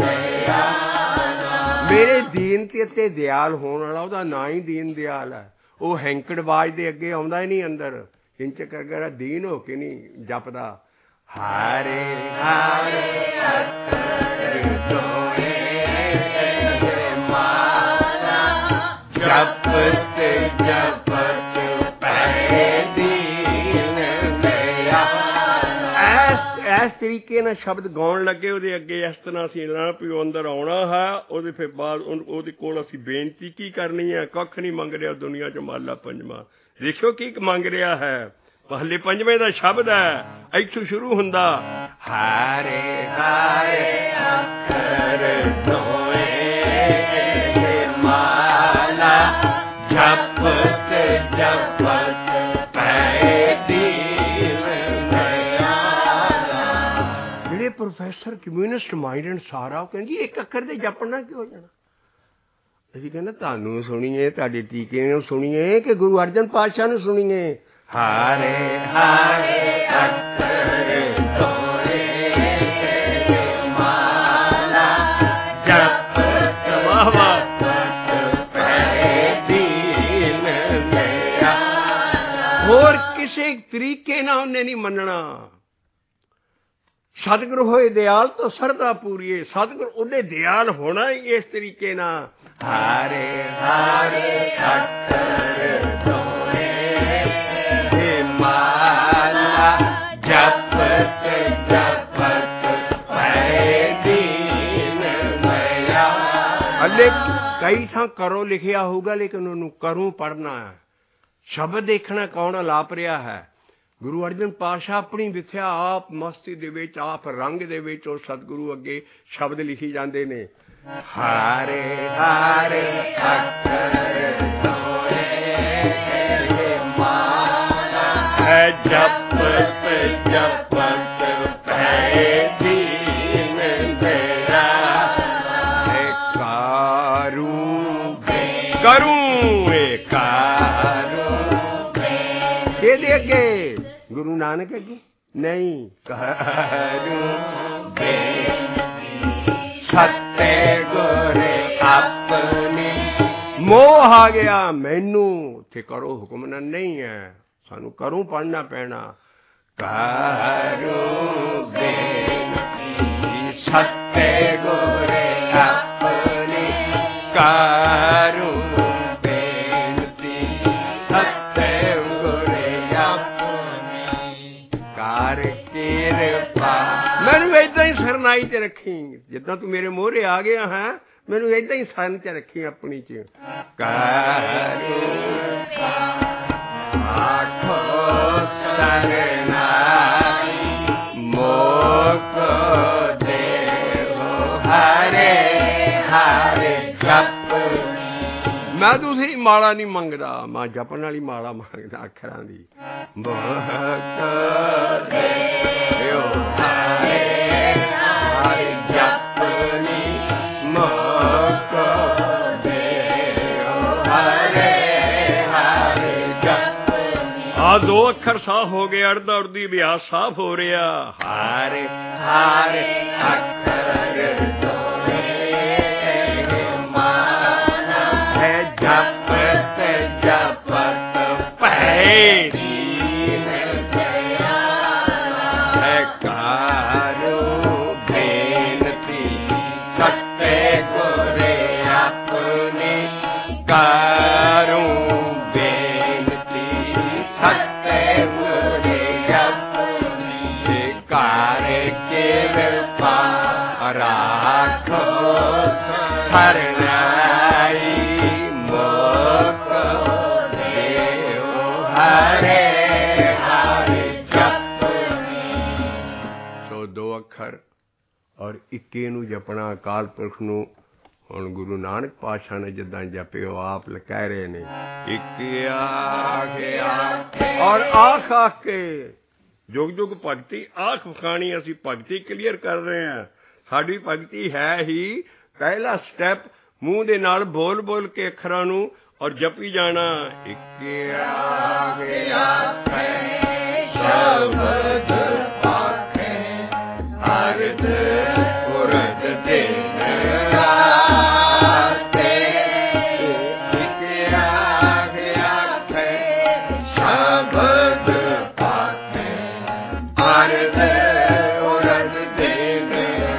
ਦਿਆਲ। ਮੇਰੇ ਦੀਨ ਤੇ ਤੇ ਦਿਆਲ ਹੋਣ ਵਾਲਾ ਉਹਦਾ ਨਾਂ ਹੀ ਦੀਨ ਦਿਆਲ ਹੈ। ਉਹ ਹੈਂਕੜਬਾਜ਼ ਦੇ ਅੱਗੇ ਆਉਂਦਾ ਹੀ ਨਹੀਂ ਅੰਦਰ, ਇੰਚ ਕਰਕੇ ਦੀਨ ਹੋ ਕੇ ਨਹੀਂ ਜਪਦਾ। ਹਾਰੇ ਹਾਰੇ ਅੱਖਰ ਦੋਏ ਮਾਲਾ ਜਪਤ ਜਪਤ ਭੈ ਦੀਨ ਦਿਆਲ। ਇਸ ਤਰੀਕੇ ਨਾਲ ਸ਼ਬਦ ਗਾਉਣ ਲੱਗੇ ਉਹਦੇ ਅੱਗੇ, ਇਸ ਤਰ੍ਹਾਂ ਅਸੀਂ ਨਾ ਵੀ ਉਹ ਅੰਦਰ ਆਉਣਾ ਹੈ। ਉਹਦੇ ਫਿਰ ਬਾਅਦ ਉਹਦੇ ਕੋਲ ਅਸੀਂ ਬੇਨਤੀ ਕੀ ਕਰਨੀ ਹੈ, ਕੱਖ ਨਹੀਂ ਮੰਗ ਰਿਹਾ ਦੁਨੀਆ 'ਚ। ਮਹੱਲਾ ਪੰਜਵਾਂ ਦੇਖਿਓ ਕੀ ਮੰਗ ਰਿਹਾ ਹੈ। ਮਹੱਲੇ ਪੰਜਵੇਂ ਦਾ ਸ਼ਬਦ ਹੈ, ਇੱਥੋਂ ਸ਼ੁਰੂ ਹੁੰਦਾ, ਹਾਰੇ ਹਾਰੇ ਅੱਖਰ ਦੋਏ ਮਾਲਾ ਜਪਤ ਜਪਤ ਭੈ ਦੀਨ ਦਿਆਲ। ਜਿਹੜੇ ਪ੍ਰੋਫੈਸਰ ਕਮਿਊਨਿਸਟ ਮਾਈਂਡ ਸਾਰਾ ਉਹ ਕਹਿੰਦੀ ਇੱਕ ਅੱਖਰ ਦੇ ਜਪਣਾ ਕੀ ਹੋ ਜਾਣਾ। ਅਸੀਂ ਕਹਿੰਦੇ ਤੁਹਾਨੂੰ ਸੁਣੀਏ, ਤੁਹਾਡੇ ਟੀਕੇ ਨੂੰ ਸੁਣੀਏ ਕਿ ਗੁਰੂ ਅਰਜਨ ਪਾਤਸ਼ਾਹ ਨੂੰ ਸੁਣੀਏ। ਹਾਰੇ ਹਾਰੇ ਅੱਖਰ ਧੋਏ ਸੇ ਮਾਲਾ ਜਪਤ ਵਾਹ ਪੈ ਦੀਨ ਦਇਆਲਾ। ਹੋਰ ਕਿਸੇ ਤਰੀਕੇ ਨਾਲ ਉਹਨੇ ਨਹੀਂ ਮੰਨਣਾ। ਸਤਿਗੁਰ ਹੋਏ ਦਿਆਲ ਤਾਂ ਸਰਦਾ ਪੂਰੀਏ। ਸਤਿਗੁਰ ਉਹਦੇ ਦਿਆਲ ਹੋਣਾ ਹੀ ਇਸ ਤਰੀਕੇ ਨਾਲ। ਹਾਰੇ ਹਾਰੇ ਅੱਖਰ ਧੋਏ ਸੇ ਮਾਲਾ ਜਪਤ ਜਪਤ ਪੈ ਦੀਨ ਦਇਆਲਾ। ਹਲੇ ਕਈ ਥਾਂ ਕਰੋ ਲਿਖਿਆ ਹੋਊਗਾ, ਲੇਕਿਨ ਉਹਨੂੰ ਕਰੂੰ ਪੜ੍ਹਨਾ ਹੈ। ਸ਼ਬਦ ਦੇਖਣਾ ਕੌਣ ਅਲਾਪ ਰਿਹਾ ਹੈ। ਗੁਰੂ ਅਰਜਨ ਪਾਤਸ਼ਾਹ ਆਪਣੀ ਵਿਥਿਆ ਆਪ ਮਸਤੀ ਦੇ ਵਿੱਚ, ਆਪ ਰੰਗ ਦੇ ਵਿੱਚ ਉਹ ਸਤਿਗੁਰੂ ਅੱਗੇ ਸ਼ਬਦ ਲਿਖੀ ਜਾਂਦੇ ਨੇ। ਹਾਰੇ ਹਾਰੇ ਅੱਖਰ ਧੋਏ ਸੇ ਮਾਲਾ ਜਪਤ ਜਪਤ ਪੈ ਦੀਨ ਦਇਆਲਾ। ਕਾਰੂ ਕਰੂੰ ਏ ਕਾਰੂ ਕਿਹਦੇ ਅੱਗੇ? ਗੁਰੂ ਨਾਨਕ ਅੱਗੇ ਨਹੀਂ। ਕਰੂ ਬੇਨਤੀ ਸੱਤੇ ਗੁਰ ਆਪਣੀ। ਮੋਹ ਆ ਗਿਆ ਮੈਨੂੰ, ਤੇ ਕਰੋ ਹੁਕਮ ਨਾਲ ਨਹੀਂ ਹੈ, ਸਾਨੂੰ ਕਰੂੰ ਪੜ੍ਹਨਾ ਪੈਣਾ। ਕਰੂ ਬੇਨਤੀ ਸੱਤੇ ਗੁਰ ਆਪਣੀ। ਕਰੂ ਬੇਨਤੀ ਸੱਤੇ ਗੁਰ ਆਪਣੀ। ਕਰ ਕਿਰਪਾ ਮੈਨੂੰ ਏਦਾਂ ਹੀ ਸਰਨਾਈ ਚ ਰੱਖੀ। ਜਿੱਦਾਂ ਤੂੰ ਮੇਰੇ ਮੋਹਰੇ ਆ ਗਿਆ ਹੈ, ਮੈਨੂੰ ਏਦਾਂ ਹੀ ਸਰਨ ਚ ਰੱਖੀ ਆਪਣੀ ਚ। ਕਰੂ ਆਖੋ ਸਰਨਾਈ ਮੋਕ ਦੇਵੋ ਹਰੇ ਹਰੇ ਜਪ। ਮੈਂ ਦੂਸਰੀ ਮਾਲਾ ਨਹੀਂ ਮੰਗਦਾ, ਮੈਂ ਜਪਣ ਵਾਲੀ ਮਾਲਾ ਮੰਗਦਾ ਅੱਖਰਾਂ ਦੀ। ਮੋਕ ਦੇਵੋ ਹਰੇ ਹਰੇ ਜਪਨੀ। ਮੋਕ ਦੇਵੋ ਹਰੇ ਹਰੇ ਜਪਨੀ। ਆ ਦੋ ਅੱਖਰ ਸਾਫ਼ ਹੋ ਗਏ, ਅੜਦਾ ਉੜਦੀ ਅਭਿਆਸ ਸਾਫ਼ ਹੋ ਰਿਹਾ। ਹਾਰੇ ਹਾਰੇ ਅੱਖਰ ਜਪਤ ਜਪਤ ਪੈ ਦੀਨ ਦਇਆਲਾ। ਕਾਰੂ ਬੇਨਤੀ ਸੱਤੇ ਗੁਰ ਆਪਣੀ। ਕਾਰੂ ਬੇਨਤੀ ਸੱਤੇ ਗੁਰ ਆਪਣੀ। ਕਰ ਕਿਰਪਾ ਰਾਖੋ ਸਰਨਾਈ ਮੋਕ ਦੇਵੋ ਹਰੇ ਹਰੇ ਜਪਨੀ। ਸੋ ਦੋ ਅੱਖਰ ਔਰ ਇੱਕੇ ਨੂੰ ਜਪਣਾ, ਅਕਾਲ ਪੁਰਖ ਨੂੰ। ਹੁਣ ਗੁਰੂ ਨਾਨਕ ਪਾਤਸ਼ਾਹ ਨੇ ਜਿੱਦਾਂ ਜਪੇ ਉਹ ਆਪ ਕਹਿ ਰਹੇ ਨੇ। ਇੱਕ ਆਖ ਔਰ ਆਖ ਆਖ ਕੇ ਜੁਗ ਜੁਗ ਭਗਤੀ ਆਖ ਖਾਣੀ। ਅਸੀਂ ਭਗਤੀ ਕਲੀਅਰ ਕਰ ਰਹੇ ਹਾਂ। ਸਾਡੀ ਭਗਤੀ ਹੈ ਹੀ ਪਹਿਲਾ ਸਟੈਪ ਮੂੰਹ ਦੇ ਨਾਲ ਬੋਲ ਬੋਲ ਕੇ ਅੱਖਰਾਂ ਨੂੰ ਔਰ ਜਪੀ ਜਾਣਾ। ਇੱਕ ਆਖੇ ਆਖੇ ਸ਼ਬਦ ਆਖੇ ਅਰਧ ਪੁਰਖ ਦਿਨ ਰਾਤੇ। ਇੱਕ ਆਖੇ ਆਖੇ ਸ਼ਬਦ ਆਖੇ ਅਰਧ ਪੁਰਖ ਦਿਨ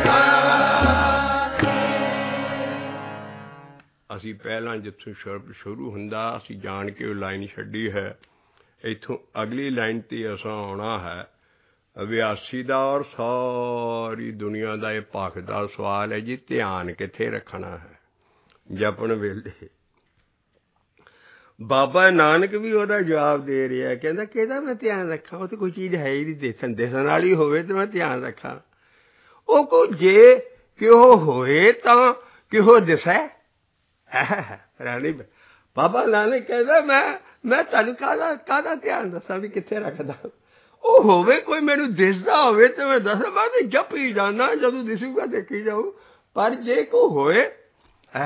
ਰਾਤੇ। ਅਸੀਂ ਪਹਿਲਾਂ ਜਿੱਥੋਂ ਸ਼ਬਦ ਸ਼ੁਰੂ ਹੁੰਦਾ ਅਸੀਂ ਜਾਣ ਕੇ ਉਹ ਲਾਈਨ ਛੱਡੀ ਹੈ। ਇੱਥੋਂ ਅਗਲੀ ਲਾਈਨ ਤੇ ਅਸਾਂ ਆਉਣਾ ਹੈ। ਅਭਿਆਸੀ ਦਾ ਔਰ ਸਾਰੀ ਦੁਨੀਆ ਦਾ ਇਹ ਭਖਦਾ ਸਵਾਲ ਹੈ ਜੀ, ਧਿਆਨ ਕਿੱਥੇ ਰੱਖਣਾ ਹੈ ਜਪਣ ਵੇਲੇ। ਬਾਬਾ ਨਾਨਕ ਵੀ ਉਹਦਾ ਜਵਾਬ ਦੇ ਰਿਹਾ, ਕਹਿੰਦਾ ਕਿਹਦਾ ਮੈਂ ਧਿਆਨ ਰੱਖਾਂ? ਉਹ ਤਾਂ ਕੋਈ ਚੀਜ਼ ਹੈ ਹੀ ਨਹੀਂ, ਦੇਖਣ ਦਿਸਣ ਵਾਲੀ ਹੋਵੇ ਤਾਂ ਮੈਂ ਧਿਆਨ ਰੱਖਾਂ। ਉਹ ਕੋ ਜੇ ਕਿਹੋ ਹੋਏ ਤਾਂ ਕਿਹੋ ਦਿਸੈ। ਰਾਣੀ ਬਾਬਾ ਨਾਨਕ ਕਹਿੰਦਾ ਮੈਂ ਮੈਂ ਤੁਹਾਨੂੰ ਕਾਹਦਾ ਕਾਹਦਾ ਧਿਆਨ ਦੱਸਾਂ ਵੀ ਕਿੱਥੇ ਰੱਖਦਾ। ਉਹ ਹੋਵੇ ਕੋਈ ਮੈਨੂੰ ਦਿਸਦਾ ਹੋਵੇ ਤੇ ਮੈਂ ਦੱਸਾਂ, ਮੈਂ ਤਾਂ ਜਪੀ ਜਾਣਾ, ਜਦੋਂ ਦਿਸੂਗਾ ਦੇਖੀ ਜਾਊ। ਪਰ ਜੇ ਕੋ ਹੋਏ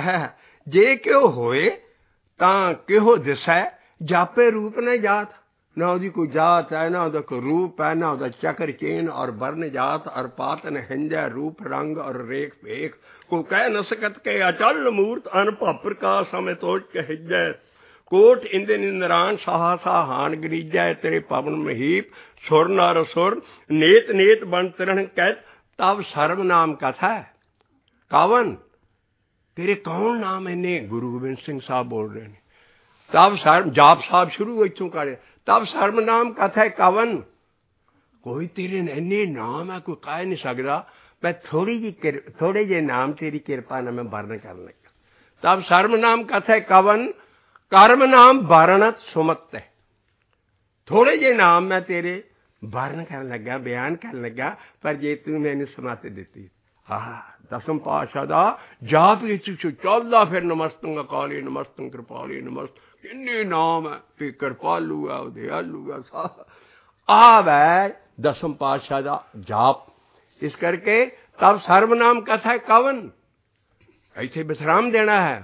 ਜੇ ਕਿਉ ਹੋਏ ਤਾਂ ਕਿਹੋ ਦਿਸੈ, ਜਾਪੇ ਰੂਪ ਨੇ ਜਾਤ। ना उसकी कोई जात है, ना उसका कोई रूप है, ना उसका चक्र चेन और वर्ण जात और पात न हिंजा रूप रंग और रेख भेख को कह न सकत के अचल मूर्त अनभपर का समय तोज के हिजै कोट इंद्र इंद्रान साहसा हान गिरिजै तेरे पवन महीप सुर नर सुर नेत नेत बन तरण कैत तब सर्व नाम कथा है कावन तेरे कौन नाम इन्ने गुरु गोबिंद सिंह साहब बोल रहे हैं तब सर्व जाप साहब शुरू इतों करे तब सर्व नाम कथा कवन कोई तेरे इन्ने नाम है कोई कह नहीं सकता मैं थोड़ी जी थोड़े जे नाम तेरी कृपा ने मैं वर्ण कर लगा तब सर्व नाम कथा कवन कर्म नाम वर्णत सुमत है थोड़े जे नाम मैं तेरे वर्ण कर लगा बयान कर लगा पर जे तू मैंने समत दी हाँ दसम पातशाह दा जाप चौदह फिर नमस्तंग अकाली नमस्तंग कृपाली नमस्त किन्ने नाम है फिर कृपालू है दयालू है आ वै दसम पातशाह दा जाप इस करके तब सर्वनाम कथा कवन ऐसे विश्राम देना है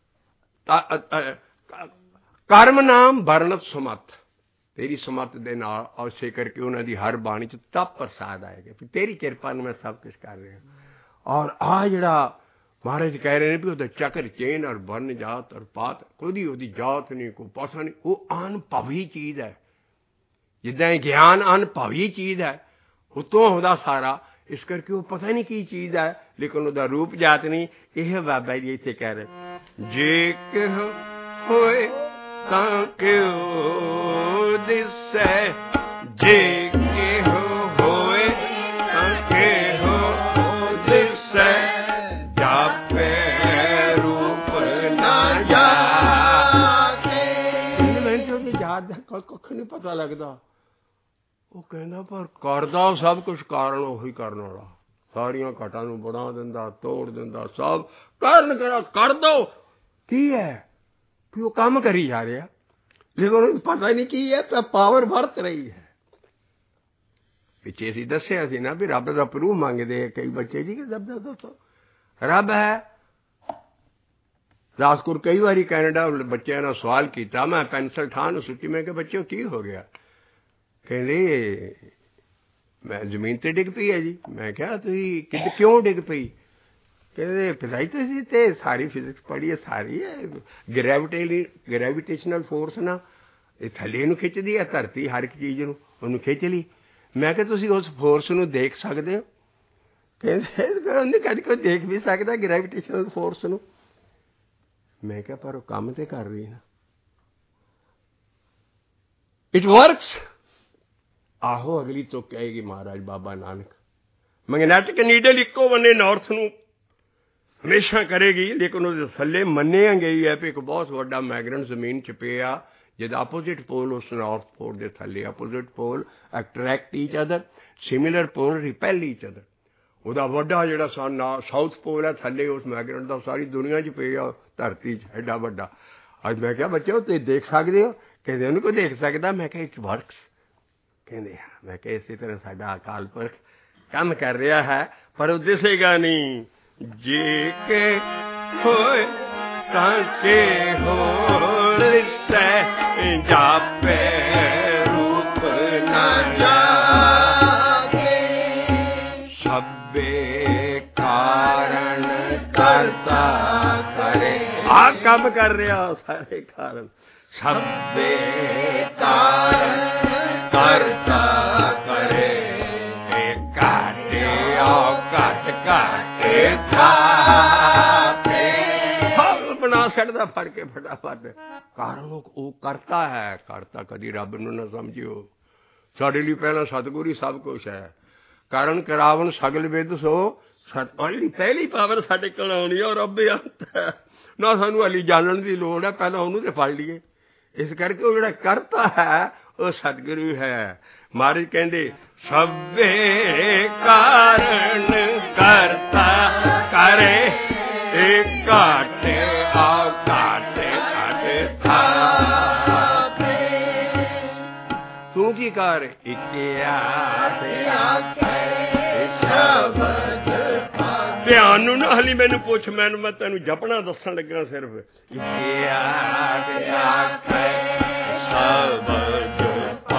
कर्म नाम वर्णत सुमत तेरी सुमत दे नाल औसे करके उन्होंने हर बाणी च तप प्रसाद आएगा फिर तेरी कृपा में सब कुछ कर रहे हैं और आ जड़ा महाराज कह रहे हैं भी वो चक्र चेन और वर्ण जात और पात कोई ओदी जात नहीं कोई पासा नहीं वो अनुभवी चीज है जिदा ज्ञान अनुभवी चीज है उतों होता सारा इस करके वो पता नहीं की चीज है लेकिन ओदा रूप जात नहीं यह बाबा जी इतने कह रहे जे के होए तां के दिसै जे के होए तां के हो दिसै जापे रूप ना जाके मैंने तो याद कख नहीं पता लगता वो कहना पर करदा सब कुछ कारण ਉਹੀ ਕਰਨ ਵਾਲਾ ਸਾਰੀਆਂ ਘਟਾਂ ਨੂੰ ਬਣਾ ਦਿੰਦਾ ਤੋੜ ਦਿੰਦਾ ਸਭ ਕਰਨ ਕਰਾ ਕਰ ਦੋ ਕੀ ਹੈ ਕਿ ਉਹ ਕੰਮ ਕਰੀ ਜਾ ਰਿਹਾ ਲੇਕਿਨ ਉਹਨੂੰ ਪਤਾ ਨਹੀਂ ਕੀ ਹੈ ਤਾਂ ਪਾਵਰ ਵਰਤ ਰਹੀ ਹੈ ਪਿੱਛੇ ਅਸੀਂ ਦੱਸਿਆ ਸੀ ਨਾ ਵੀ ਰੱਬ ਦਾ ਪ੍ਰੂਫ ਮੰਗਦੇ ਕਈ ਬੱਚੇ ਜੀ ਕਿ ਰੱਬ ਦਾ ਦੱਸੋ ਰੱਬ ਹੈ ਦਾਸਕੁਰ ਕਈ ਵਾਰੀ ਕੈਨੇਡਾ ਬੱਚਿਆਂ ਨਾਲ ਸਵਾਲ ਕੀਤਾ ਮੈਂ ਪੈਨਸਲ ਠਾਹ ਨੂੰ ਸੁੱਟੀ ਮੈਂ ਕਿ ਬੱਚਿਓ ਕੀ ਹੋ ਗਿਆ ਕਹਿੰਦੇ ਮੈਂ ਜ਼ਮੀਨ ਤੇ ਡਿੱਗ ਪਈ ਹੈ ਜੀ ਮੈਂ ਕਿਹਾ ਤੁਸੀਂ ਕਿੱਦ ਕਿਉਂ ਡਿੱਗ ਪਈ ਕਹਿੰਦੇ ਪਤਾਈ ਤੁਸੀਂ ਤੇ ਸਾਰੀ ਫਿਜ਼ਿਕਸ ਪੜ੍ਹੀ ਹੈ ਸਾਰੀ ਹੈ ਗ੍ਰੈਵਿਟੇਲੀ ਗ੍ਰੈਵਿਟੇਸ਼ਨਲ ਫੋਰਸ ਨਾ ਇਹ ਥੱਲੇ ਨੂੰ ਖਿੱਚਦੀ ਹੈ ਧਰਤੀ ਹਰ ਇੱਕ ਚੀਜ਼ ਨੂੰ ਉਹਨੂੰ ਖਿੱਚ ਲਈ ਮੈਂ ਕਿਹਾ ਤੁਸੀਂ ਉਸ ਫੋਰਸ ਨੂੰ ਦੇਖ ਸਕਦੇ ਹੋ ਕਹਿੰਦੇ ਉਹਨੇ ਕਦੇ ਕੋਈ ਦੇਖ ਵੀ ਸਕਦਾ ਗ੍ਰੈਵਿਟੇਸ਼ਨਲ ਫੋਰਸ ਨੂੰ ਮੈਂ ਕਿਹਾ ਪਰ ਉਹ ਕੰਮ ਤੇ ਕਰ ਰਹੀ ਨਾ ਇਟ ਵਰਕਸ ਆਹੋ ਅਗਲੀ ਤੋਂ ਕਹੇਗੀ ਮਹਾਰਾਜ ਬਾਬਾ ਨਾਨਕ ਮੈਗਨੈਟਿਕ ਨੀਡਲ ਇੱਕੋ ਬੰਨੇ ਨਾਰਥ ਨੂੰ ਹਮੇਸ਼ਾ ਕਰੇਗੀ ਲੇਕਿਨ ਉਹਦੇ ਥੱਲੇ ਮੰਨਿਆ ਗਈ ਹੈ ਵੀ ਇੱਕ ਬਹੁਤ ਵੱਡਾ ਮੈਗਨੇਟ ਜ਼ਮੀਨ 'ਚ ਪਿਆ ਜਿਹਦਾ ਆਪੋਜ਼ਿਟ ਪੋਲ ਉਸ ਨਾਰਥ ਪੋਲ ਦੇ ਥੱਲੇ opposite pole attract each other similar pole repel each other ਉਹਦਾ ਵੱਡਾ ਜਿਹੜਾ ਸਾਊਥ ਪੋਲ ਹੈ ਥੱਲੇ ਉਸ ਮੈਗਨੇਟ ਦਾ ਸਾਰੀ ਦੁਨੀਆ 'ਚ ਪਿਆ ਧਰਤੀ 'ਚ ਐਡਾ ਵੱਡਾ ਅੱਜ ਮੈਂ ਕਿਹਾ ਬੱਚਿਓ ਤੁਸੀਂ ਦੇਖ ਸਕਦੇ ਹੋ ਕਹਿੰਦੇ ਉਹਨੂੰ ਕੋਈ ਦੇਖ ਸਕਦਾ ਮੈਂ ਕਿਹਾ ਇਟ ਵਰਕਸ ਕਹਿੰਦੇ ਮੈਂ ਕਿਹਾ ਇਸੇ ਤਰ੍ਹਾਂ ਸਾਡਾ ਅਕਾਲ ਪੁਰਖ ਕੰਮ ਕਰ ਰਿਹਾ ਹੈ ਪਰ ਉਹ ਦਿਸੇਗਾ ਨਹੀਂ ਜੇ ਕੇ ਹੋਏ ਤਾਂ ਕੇ ਹੋ ਦਿਸੈ ਜਾਪੇ ਰੂਪ ਨਾ ਜਾਕੇ ਸਭੇ ਕਾਰਨ ਕਰਤਾ ਕਰੇ ਆ ਕੰਮ ਕਰ ਰਿਹਾ ਸਾਰੇ ਕਾਰਨ ਸਭੇ ਕਾਰਨ करता करे काटे आओ काट काटे थापे फल बना सकता फड़ के फटाफट कारण वो करता है करता कदी रब नूं ना समझियो साडे लई पहला सतगुरु ही सब कुछ है कारण करावन सगल विद सो सतगुरु पहली पावर साडे कोल आउणी है और रब अंत है ना सानू हली जानन दी लोड़ है पहला ओनू ते फड़ लईए इस करके वो जिहड़ा करता है ਉਹ ਸਤਿਗੁਰੂ ਹੈ ਮਹਾਰਾਜ ਕਹਿੰਦੇ ਸਭੇ ਕਾਰਨ ਕਰਤਾ ਕਰੇ ਇਹ ਘਾਟੇ ਆ ਘਾਟੇ ਘਾਟੇ ਥਾਪੇ ਤੂੰ ਕੀ ਕਰ ਇਕਿਆ ਤੇ ਆਖੇ ਸ਼ਬਦ ਧਿਆਨ ਨੂੰ ਨਾ ਹਲੀ ਮੈਨੂੰ ਪੁੱਛ ਮੈਨੂੰ ਮੈਂ ਤੈਨੂੰ ਜਪਣਾ ਦੱਸਣ ਲੱਗਾ ਸਿਰਫ ਇਕਿਆ ਤੇ ਆਖੇ ਸ਼ਬਦ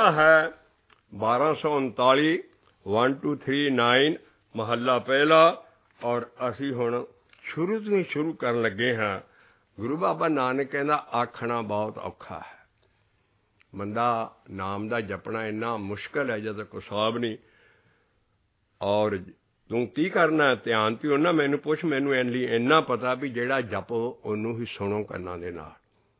है बारह सौ उनताली वन टू थ्री नाइन महला पहला। और असी हुण शुरू तो ही शुरू करन लगे हाँ। गुरु बाबा नानक कहंदा आखना बहुत औखा है। बंदा नाम दा जपना इन्ना मुश्किल है जद कोई हिसाब नहीं। और तू की करना ध्यान तो ना मैनू पुछ, मैनू इन्ना पता भी जेड़ा जपो उन्नू ही सुनो कन्नां दे नाल।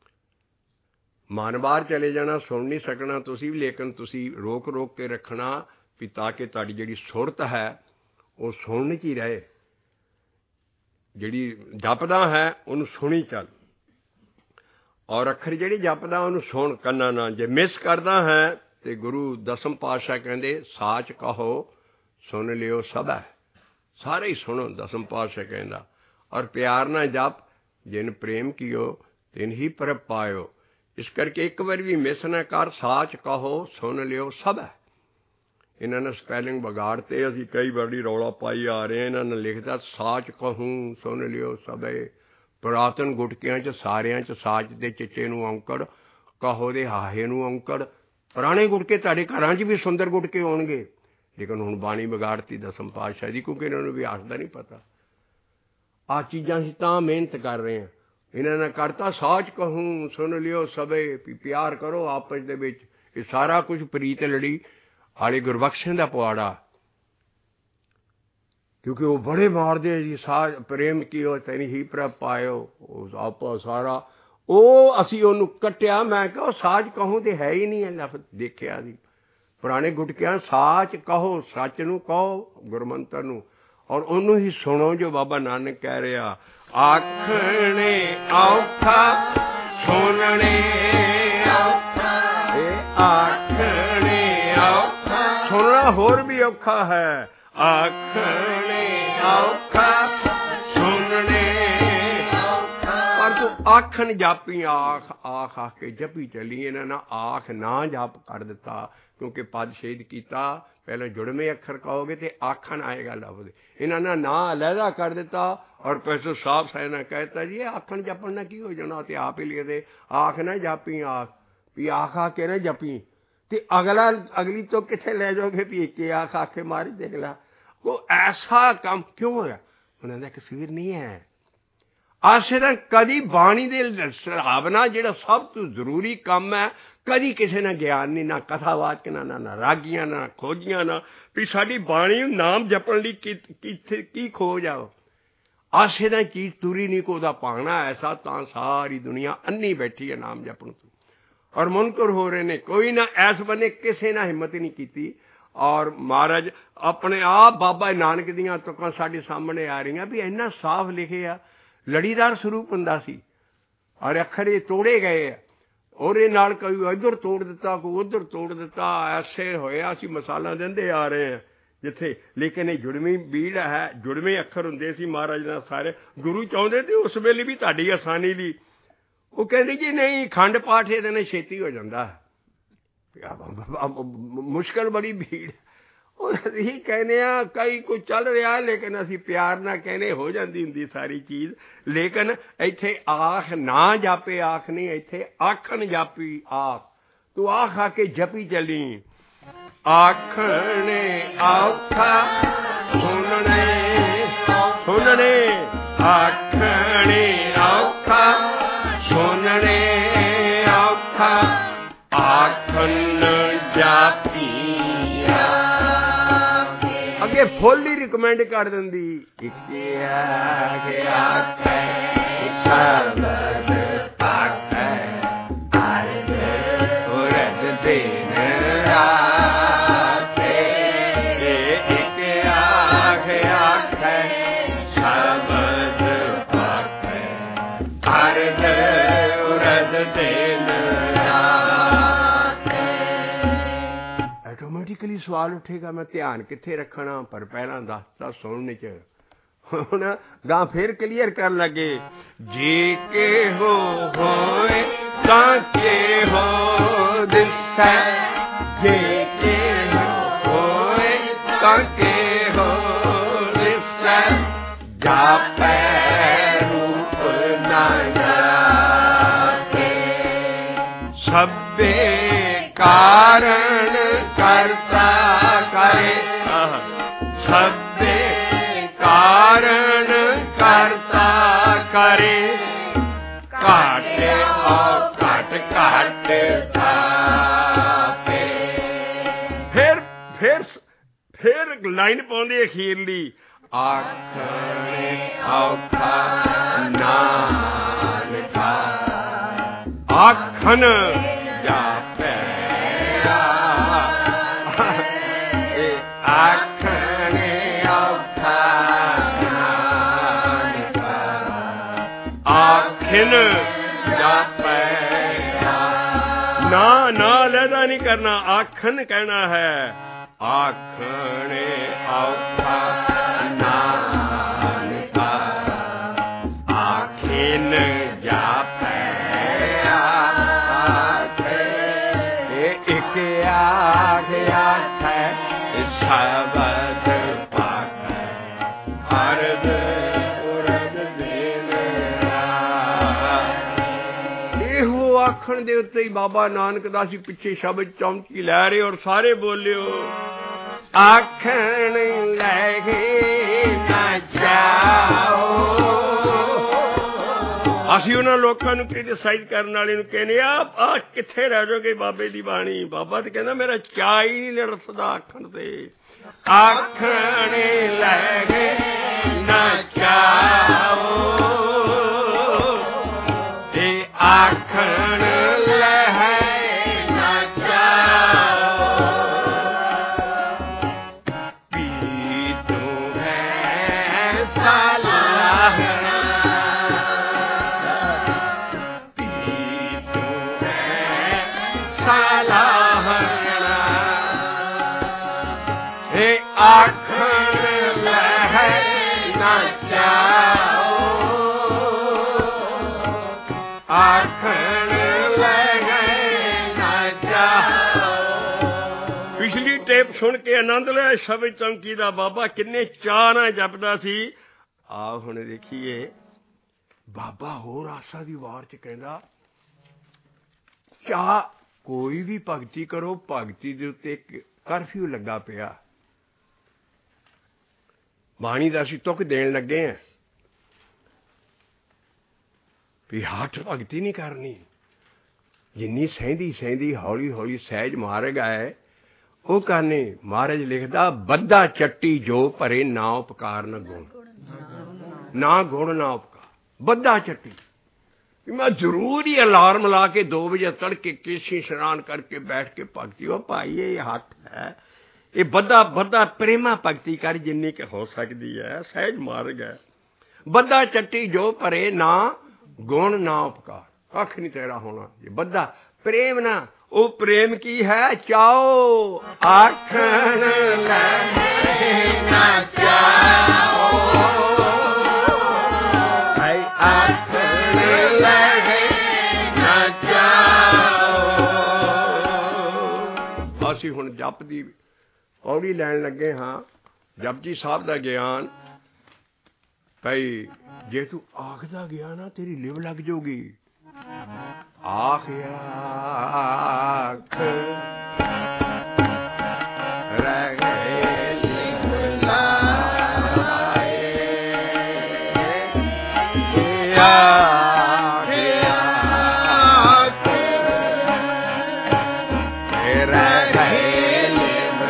मन बाहर चले जाना, सुन नहीं सकना तुसी भी, लेकिन तुसी रोक रोक के रखना भी ताकि तुहाडी जिहड़ी सुरत है वो सुनने च ही रहे। जिहड़ी जपदा है उन्हूं सुनी चल, और अखर जिहड़ी जपदा उन्हूं सुन कन्नां नाल। जे मिस करदा है तो गुरु दसम पातशाह कहंदे साच कहो सुन लियो सब है। सारे ही सुनो, दसम पातशाह कहंदा। और प्यार ना जप जिन प्रेम कियो तिन ही प्रभ पायो। इस करके एक बार भी मिस ना कर, साच कहो सुन लियो सब है। इन्होंने स्पैलिंग बिगाड़ते, असी कई बारी रौला पाई आ रहे हैं। इन्होंने लिखता साच कहूँ सुन लियो सब है। पुरातन गुटकियां च सारियां च साच दे चिच्चे नूं औंकड़, कहो दे हाहे नूं औंकड़। पुराने गुटके तुहाडे घरां च भी सुंदर गुटके होणगे, लेकिन हुण बाणी बिगाड़ती दसम पातशाह दी, क्योंकि इन्होंने भी आस दा नहीं पता। आ चीज़ां असीं तां मेहनत कर रहे हैं। इन्होंने करता साच कहूँ सुन लियो सबे, प्यार करो आपस दे विच। ये सारा कुछ प्रीत लड़ी आले गुरबख्शे दा पवाड़ा, क्योंकि वो बड़े मारदे जी साज प्रेम कियो तेरी ही प्रभ पायो। आप सारा वो असी ओनू कट्टिया। मैं कहो साच कहूँ तो है ही नहीं है लफ्ज, देखिया जी पुराने गुटकियां साच कहो, सच नू कहो गुरमंत्र नू, और ओनू ही सुनो जो बाबा नानक कह रहा। आखने औखा सुनने औखा, आखने औखा सुनना होर भी औखा है। आखने औखा सुनने औखा, पर तू आखन जापी आख आख आख के जपी चली। इन्हें ना आख ना जाप कर दिता, क्योंकि पद छेद किया। पहले जुड़वे अखर कहोगे तो आखन आएगा लफ्ज। इन्होंने ना अलहदा कर दिता और पैसों साफ साइना कहता जी आखन जपन ना की हो जाना। तो आप ही लिखे दे आख ना जापी आख, भी आख आ के ना जपी। तो अगला अगली तो कितने ले जाओगे भी एक आख आखे मारी देख ला। वो ऐसा काम क्यों है? उन्होंने कसीर नहीं है। आशे कदी बाणी दे सरावना जिहड़ा सब तो जरूरी काम है, कदी किसी ने ज्ञान नहीं, ना कथावाचक ना ना ना रागियां ना खोजियां ना भी साडी बाणी नाम जपन लई किथे की खोज आओ। आशे दा चीज तुरी नहीं को दा पाना ऐसा, तां सारी दुनिया अन्नी बैठी है नाम जपन तो, और मुनकर हो रहे ने। कोई ना ऐस बने किसी ने हिम्मत नहीं की। और महाराज अपने आप बाबा नानक दियां तुकां साडे सामने आ रही भी इन्ना साफ लिखे आ। लड़ीदार स्वरूप हुंदा सी और अखरे तोड़े गए और ये नाल कोई इधर तोड़ दिता कोई उधर तोड़ दिता। ऐसे होया असीं मिसालां दिंदे आ रहे हैं जिथे, लेकिन ये जुड़वी बीड़ है, जुड़वे अखर हुंदे सी महाराज नाल सारे। गुरु चाहुंदे ते उस वेले भी तुहाडी आसानी लई वो कहंदे जी नहीं खंड पाठ इहदे नाल छेती हो जांदा, मुश्किल बड़ी भीड़। और असीं कहने कई कुछ चल रहा है, लेकिन असीं प्यार ना कहने हो जाती हुंदी सारी चीज़। लेकिन इत्थे आख ना जापे आख नहीं, इत्थे आखन जापी आख। तू आख आके जपी चली। आखने औखा सुनने सुनने, आखने औखा सुनने औखा, आखन जापी अगे फुल ही रिकमेंड कर दिंदी। इके आगे आखे शब्द पाखे, अर्ध उरद दिन राते। इके आगे आखे शब्द पाखे, अर्ध उरद दिन ऑटोमेटिकली सवाल उठेगा मैं ध्यान कित्थे रखना। पर पहला दसता सुनने च हुण गां फिर क्लीयर कर लगे। जे के हो होए तां के हो दिसै, जे के हो होए तां के हो दिसै, जापै रूप ना जापे। सब्बे कारण करता करे छब्बे कारण करता करे काटे और काट काट थापे। फिर फिर फिर लाइन पाउंदे अखीरली आखणे औखा नानका आखन जापे आखने औखा नानका आखिन जापे ना ना लहदा नहीं करना आखन कहना है आखने औखा नानका आखिन जापे आखे एक आख आख शब्द पाक अर्ध उर्ध दिन ਇਹੋ ਆਖਣ ਦੇ ਉੱਤੇ ਹੀ ਬਾਬਾ ਨਾਨਕ ਦਾ ਸੀ ਪਿੱਛੇ ਸ਼ਬਦ ਚੌਂਕੀ ਲੈ ਰਹੇ ਔਰ ਸਾਰੇ ਬੋਲਿਓ ਆਖਣ ਲੈ ਨਾ ਜਾਓ। ਅਸੀਂ ਉਹਨਾਂ ਲੋਕਾਂ ਨੂੰ ਕ੍ਰਿਟਿਸਾਈਜ਼ ਕਰਨ ਵਾਲੇ ਨੂੰ ਕਹਿੰਦੇ ਆ ਆ ਕਿੱਥੇ ਰਹਿ ਜਾਓਗੇ ਬਾਬੇ ਦੀ ਬਾਣੀ। ਬਾਬਾ ਤੇ ਕਹਿੰਦਾ ਮੇਰਾ ਚਾਅ ਹੀ ਨਹੀਂ ਲੜਸਦਾ ਆਖਣ ਤੇ ਆਖਣ ਲੈ ਨਾ ਜਾਓ ਤੇ ਆਖਣ ਲੈ ਨਾ ਜਾਓ ਪੀ ਤੂੰ ਹੈ ਸਲਾਹ आखन लह न जाओ आखन लह न जाओ। पिछली टेप सुन के आनंद लिया शब्द चौंकी दा बाबा किन्ने चाह नाल जपदा सी। आ हुण देखिए बाबा होर आसा दी वार च कहंदा चाह कोई भी भगती करो भगती दे उत्ते करफ्यू लगा पिया बाणी का असीं तुक देन लगे हैं भी हथ भगती नहीं करनी जिन्नी सहदी सहदी हौली हौली सहज मार्ग है वो करनी। महाराज लिखदा बद्धा चट्टी जो भरे ना उपकार न गुण ना गुण ना उपकार बद्धा चट्टी। मैं जरूर ही अलार्म ला के दो बजे तड़के केशी स्नान करके बैठ के भगती हो भाई ये हथ है ये बद्धा बद्धा प्रेमा भगती कर जिन्नी के हो सकती है सहज मार्ग है। बद्धा चट्टी जो भरे ना गुण ना उपकार कख नहीं तेरा होना ये बद्धा प्रेम ना वो प्रेम की है चाओ आखन ना चाओ आखन ना चाओ। असी हुण जप दी पौड़ी लैन लगे हाँ जपजी साहब का ज्ञान भाई जे तू आखदा गया ना तेरी लिव लग जाऊगी। आख आख रह गए लिव लाए आख आख रह गए लिव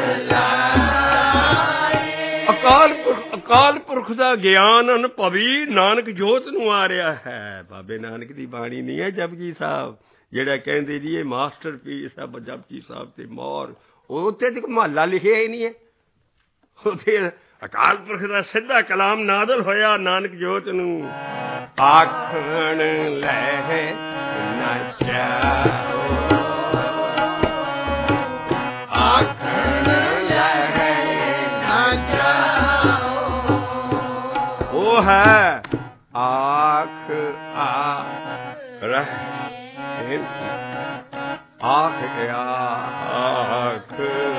लाए। अकाल अकाल पुरख का ज्ञान अनुभवी नानक जोत नूं आ रहा है। बाबे नानक की बाणी नहीं है जपजी साहब जेड़ा कहते जी ये मास्टर पीस है जपजी साहब ते मोर उत्ते तो महला लिखिया ही नहीं है। उत्थे अकाल पुरख का सीधा कलाम नादल होया नानक जोत नूं आखण लै न जाओ आखण लै न जाओ। वो है आख आ रह आख आख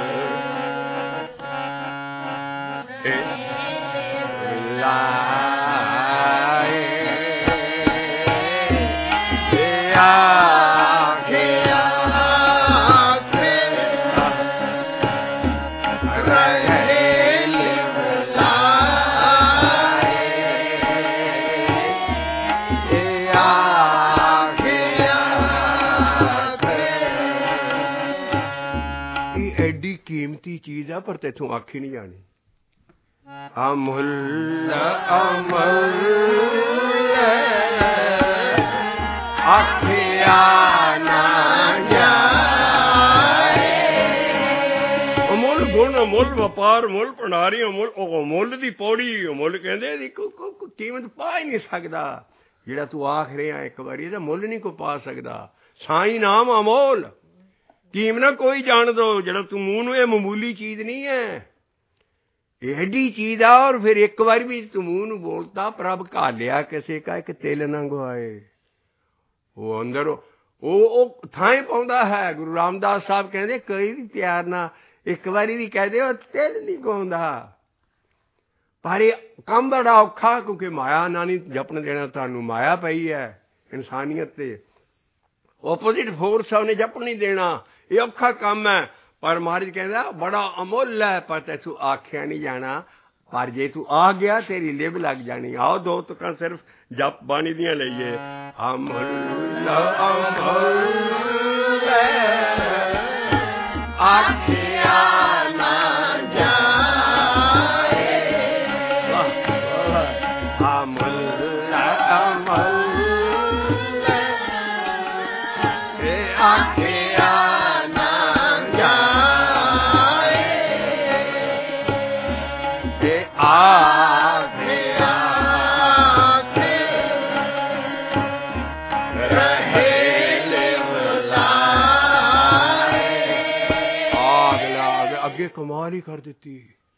लाए आख आख कीमती चीज है पर तेथों आखी नहीं जानी। अमुल अमुल आखिया ना जाए। अमुल गुण अमुल व्यापार मुल भंडारी अमुल अमुल दी पौड़ी अमुल कहंदे कीमत पा ही नहीं सकदा। ਜਿਹੜਾ ਤੂੰ ਆਖ ਰਿਹਾ ਇੱਕ ਵਾਰੀ ਇਹਦਾ ਮੁੱਲ ਨਹੀਂ ਕੋਈ ਪਾ ਸਕਦਾ। ਸਾਈਂ ਨਾਮ ਅਮੋਲ ਕੀਮ ਨਾ ਕੋਈ ਜਾਣ ਦੋ। ਜਿਹੜਾ ਤੂੰ ਮੂੰਹ ਨੂੰ ਇਹ ਮਾਮੂਲੀ ਚੀਜ਼ ਨਹੀਂ ਹੈ, ਇਹ ਐਡੀ ਚੀਜ਼ ਆ। ਔਰ ਫਿਰ ਇੱਕ ਵਾਰੀ ਵੀ ਤੂੰ ਮੂੰਹ ਨੂੰ ਬੋਲਤਾ ਪ੍ਰਭ ਘਾਲਿਆ ਕਿਸੇ ਕਾ ਇੱਕ ਤਿਲ ਨਾ ਗਵਾਏ। ਉਹ ਅੰਦਰ ਉਹ ਉਹ ਥਾਂ ਪਾਉਂਦਾ ਹੈ। ਗੁਰੂ ਰਾਮਦਾਸ ਸਾਹਿਬ ਕਹਿੰਦੇ ਕੋਈ ਵੀ ਪਿਆਰ ਨਾਲ ਇੱਕ ਵਾਰੀ ਵੀ ਕਹਿ ਦੇ ਉਹ ਤਿਲ ਨਹੀਂ ਗਾਉਂਦਾ। ਪਰ ਇਹ ਕੰਮ ਬੜਾ ਔਖਾ ਕਿਉਂਕਿ ਮਾਇਆ ਨਾ ਨਹੀਂ ਜਪਣ ਦੇਣਾ। ਤੁਹਾਨੂੰ ਮਾਇਆ ਪਈ ਹੈ ਇਨਸਾਨੀਅਤ ਤੇ, ਓਪੋਜ਼ਿਟ ਫੋਰਸ ਉਹਨੇ ਜਪਣ ਨਹੀਂ ਦੇਣਾ। ਇਹ ਔਖਾ ਕੰਮ ਹੈ। ਪਰ ਮਹਾਰਾਜ ਕਹਿੰਦਾ ਬੜਾ ਅਮੁੱਲ ਹੈ ਪਰ ਤੈਨੂੰ ਆਖਿਆ ਨਹੀਂ ਜਾਣਾ। ਪਰ ਜੇ ਤੂੰ ਆ ਗਿਆ ਤੇਰੀ ਲਿਵ ਲੱਗ ਜਾਣੀ। ਆਓ ਦੋ ਤੁਕਾਂ ਸਿਰਫ ਜਪ ਬਾਣੀ ਦੀਆਂ ਲਈਏ। ਅਮੁੱਲ ਅਮੁੱਲ ਆਖਿਆ ਨਾ कमाल ही कर देती।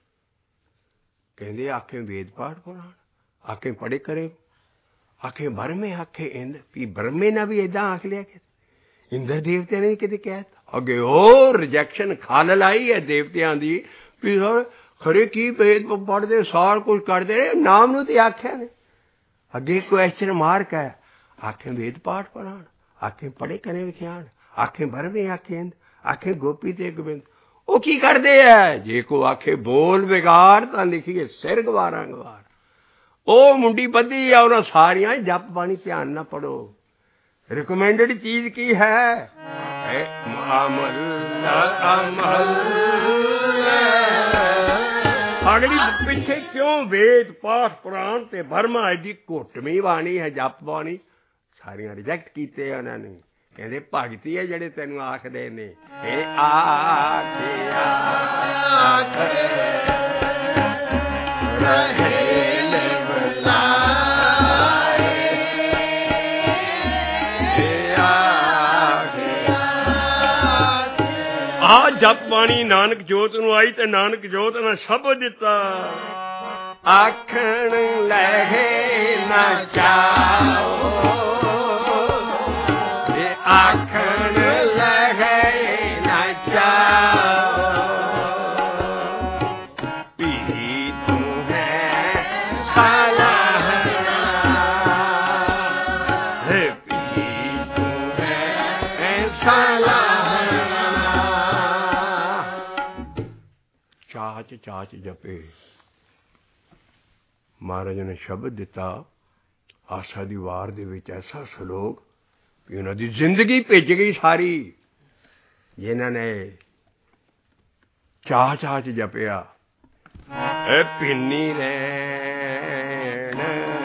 कहते आखे वेद पाठ पुराण आखे पढ़े करे आखे बरमे आखे इंद्र भी बरमे ना भी इदा आख लिया कि इंद्र देवते ने किते कहता अगे और रिजेक्शन खाल लाई है देवतियां दी भी खरे की वेद पढ़ते सार कुछ करते रहे नाम नूं ते आख्या ने। अगे क्वेश्चन मार्क है आखे वेद पाठ पुराण आखे पढ़े करे विख्यान आखे बरमे आखे इंद्र आखे गोपी ते गोबिंद। ਉਹ ਕੀ ਕਰਦੇ ਹੈ ਜੇ ਕੋ ਆਖੇ ਬੋਲ ਵਿਗਾੜ ਤਾਂ ਲਿਖੀਏ ਸਿਰ ਗਵਾਰਾਂ ਗਵਾਰ। ਉਹ ਮੁੰਡੀ ਬੱਧੀ ਆ ਉਹਨਾਂ ਸਾਰੀਆਂ ਜਪ ਬਾਣੀ ਧਿਆਨ ਨਾਲ ਪੜੋ। ਰਿਕਮੈਂਡਡ ਚੀਜ਼ ਕੀ ਹੈ ਅਮਲ ਅਮਲ। ਅਗਲੀ ਪਿੱਛੇ ਕਿਉਂ ਵੇਦ ਪਾਠ ਪੁਰਾਣ ਤੇ ਬਰਮਾ ਐਡੀ ਘੁੱਟਵੀਂ ਬਾਣੀ ਹੈ ਜਪ ਬਾਣੀ ਸਾਰੀਆਂ ਰਿਜੈਕਟ ਕੀਤੇ ਉਹਨਾਂ ਨੇ। ਕਹਿੰਦੇ ਭਗਤੀ ਹੈ ਜਿਹੜੇ ਤੈਨੂੰ ਆਖਦੇ ਨੇ ਇਹ ਆਖਿਆ ਰਹੇ ਲਿਵਲਾਏ ਇਹ ਆਖਿਆ। ਆ ਜਪ ਬਾਣੀ ਨਾਨਕ ਜੋਤ ਨੂੰ ਆਈ ਤੇ ਨਾਨਕ ਜੋਤ ਨੇ ਸ਼ਬਦ ਦਿੱਤਾ ਆਖਣ ਲਹੇ ਨਾ ਚਾਓ आखन लगे न जाओ पी तू है सालहना है पी तू है सालहना। चाच चाच जपे महाराज ने शब्द दिता आशा दी वार दे विच ऐसा सलोक ਵੀ ਉਹਨਾਂ ਦੀ ਜ਼ਿੰਦਗੀ ਭਿੱਜ ਗਈ ਸਾਰੀ ਜਿਨ੍ਹਾਂ ਨੇ ਚਾਹ ਚਾਹ ਚ ਜਪਿਆ। ਇਹ ਪਿੰਨੀ ਰਹਿਣ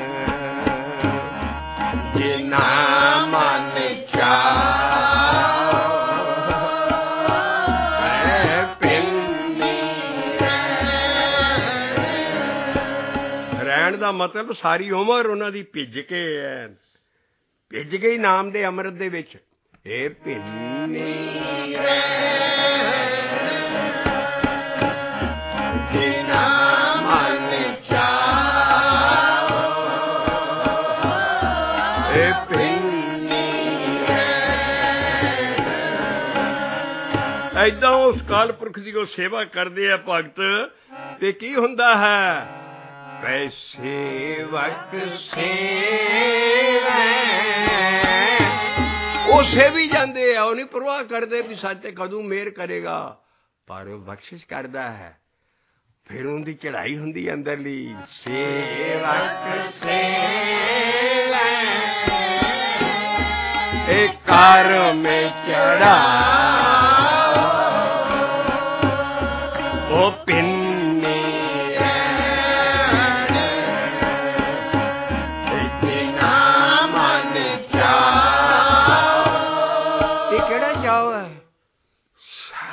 ਜਿਨਾ ਮਨ ਚਾਹ ਇਹ ਪਿੰਨੀ ਰਹਿਣ ਦਾ ਮਤਲਬ ਸਾਰੀ ਉਮਰ ਉਹਨਾਂ ਦੀ ਭਿੱਜ ਕੇ ਹੈ ਭਿੱਜ ਗਈ ਨਾਮ ਦੇ ਅੰਮ੍ਰਿਤ ਦੇ ਵਿੱਚ। ਇਹ ਭਿੰਨੀ ਜਿਨਾ ਮਨ ਚਾਹ ਇਹ ਭਿੰਨੀ ਏਦਾਂ ਉਸ ਕਾਲ ਪੁਰਖ ਦੀ ਉਹ ਸੇਵਾ ਕਰਦੇ ਆ ਭਗਤ ਤੇ ਕੀ ਹੁੰਦਾ ਹੈ पैसे वक्त से ਉਹ ਸੇਵੀ ਜਾਂਦੇ ਆ ਉਹ ਨਹੀਂ ਪਰਵਾਹ ਕਰਦੇ ਵੀ ਸਾਡੇ ਤੇ ਕਦੋਂ ਮਿਹਰ ਕਰੇਗਾ ਪਰ ਉਹ ਬਖਸ਼ਿਸ਼ ਕਰਦਾ ਹੈ। ਫਿਰ ਉਹਦੀ ਚੜ੍ਹਾਈ ਹੁੰਦੀ ਅੰਦਰਲੀ ਸੇਵਕ ਸੇ ਇਹ ਕਾਰ ਮੇ ਚੜਾ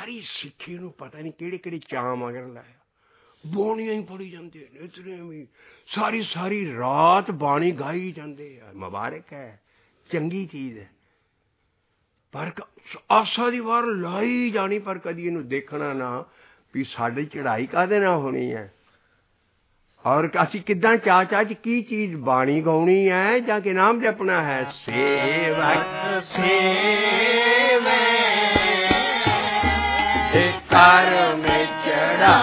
ਸਾਰੀ ਸਿੱਖੀ ਨੂੰ ਪਤਾ ਨਹੀਂ ਕਿਹੜੇ ਕਿਹੜੇ ਚਾਅ ਮਗਰ ਲਾਇਆ। ਬਾਣੀਆਂ ਹੀ ਪੜ੍ਹੀ ਜਾਂਦੇ ਨੇ ਇਤਨੇ ਵੀ, ਸਾਰੀ ਸਾਰੀ ਰਾਤ ਬਾਣੀ ਗਾਈ ਜਾਂਦੇ ਆ। ਮੁਬਾਰਕ ਹੈ, ਚੰਗੀ ਚੀਜ਼ ਹੈ, ਪਰ ਆਸਾ ਦੀ ਵਾਰ ਲਾਈ ਜਾਣੀ, ਪਰ ਕਦੀ ਇਹਨੂੰ ਦੇਖਣਾ ਨਾ ਵੀ ਸਾਡੀ ਚੜ੍ਹਾਈ ਕਾਹਦੇ ਨਾਲ ਹੋਣੀ ਹੈ, ਔਰ ਅਸੀਂ ਕਿੱਦਾਂ ਚਾਅ ਚਾਅ ਚ ਕੀ ਚੀਜ਼ ਬਾਣੀ ਗਾਉਣੀ ਹੈ ਜਾਂ ਕਿ ਨਾਮ ਜਪਣਾ ਹੈ। ਸੇਵਕ ਸੇਵੈ ਕਰ ਮੈਂ ਚੜਾ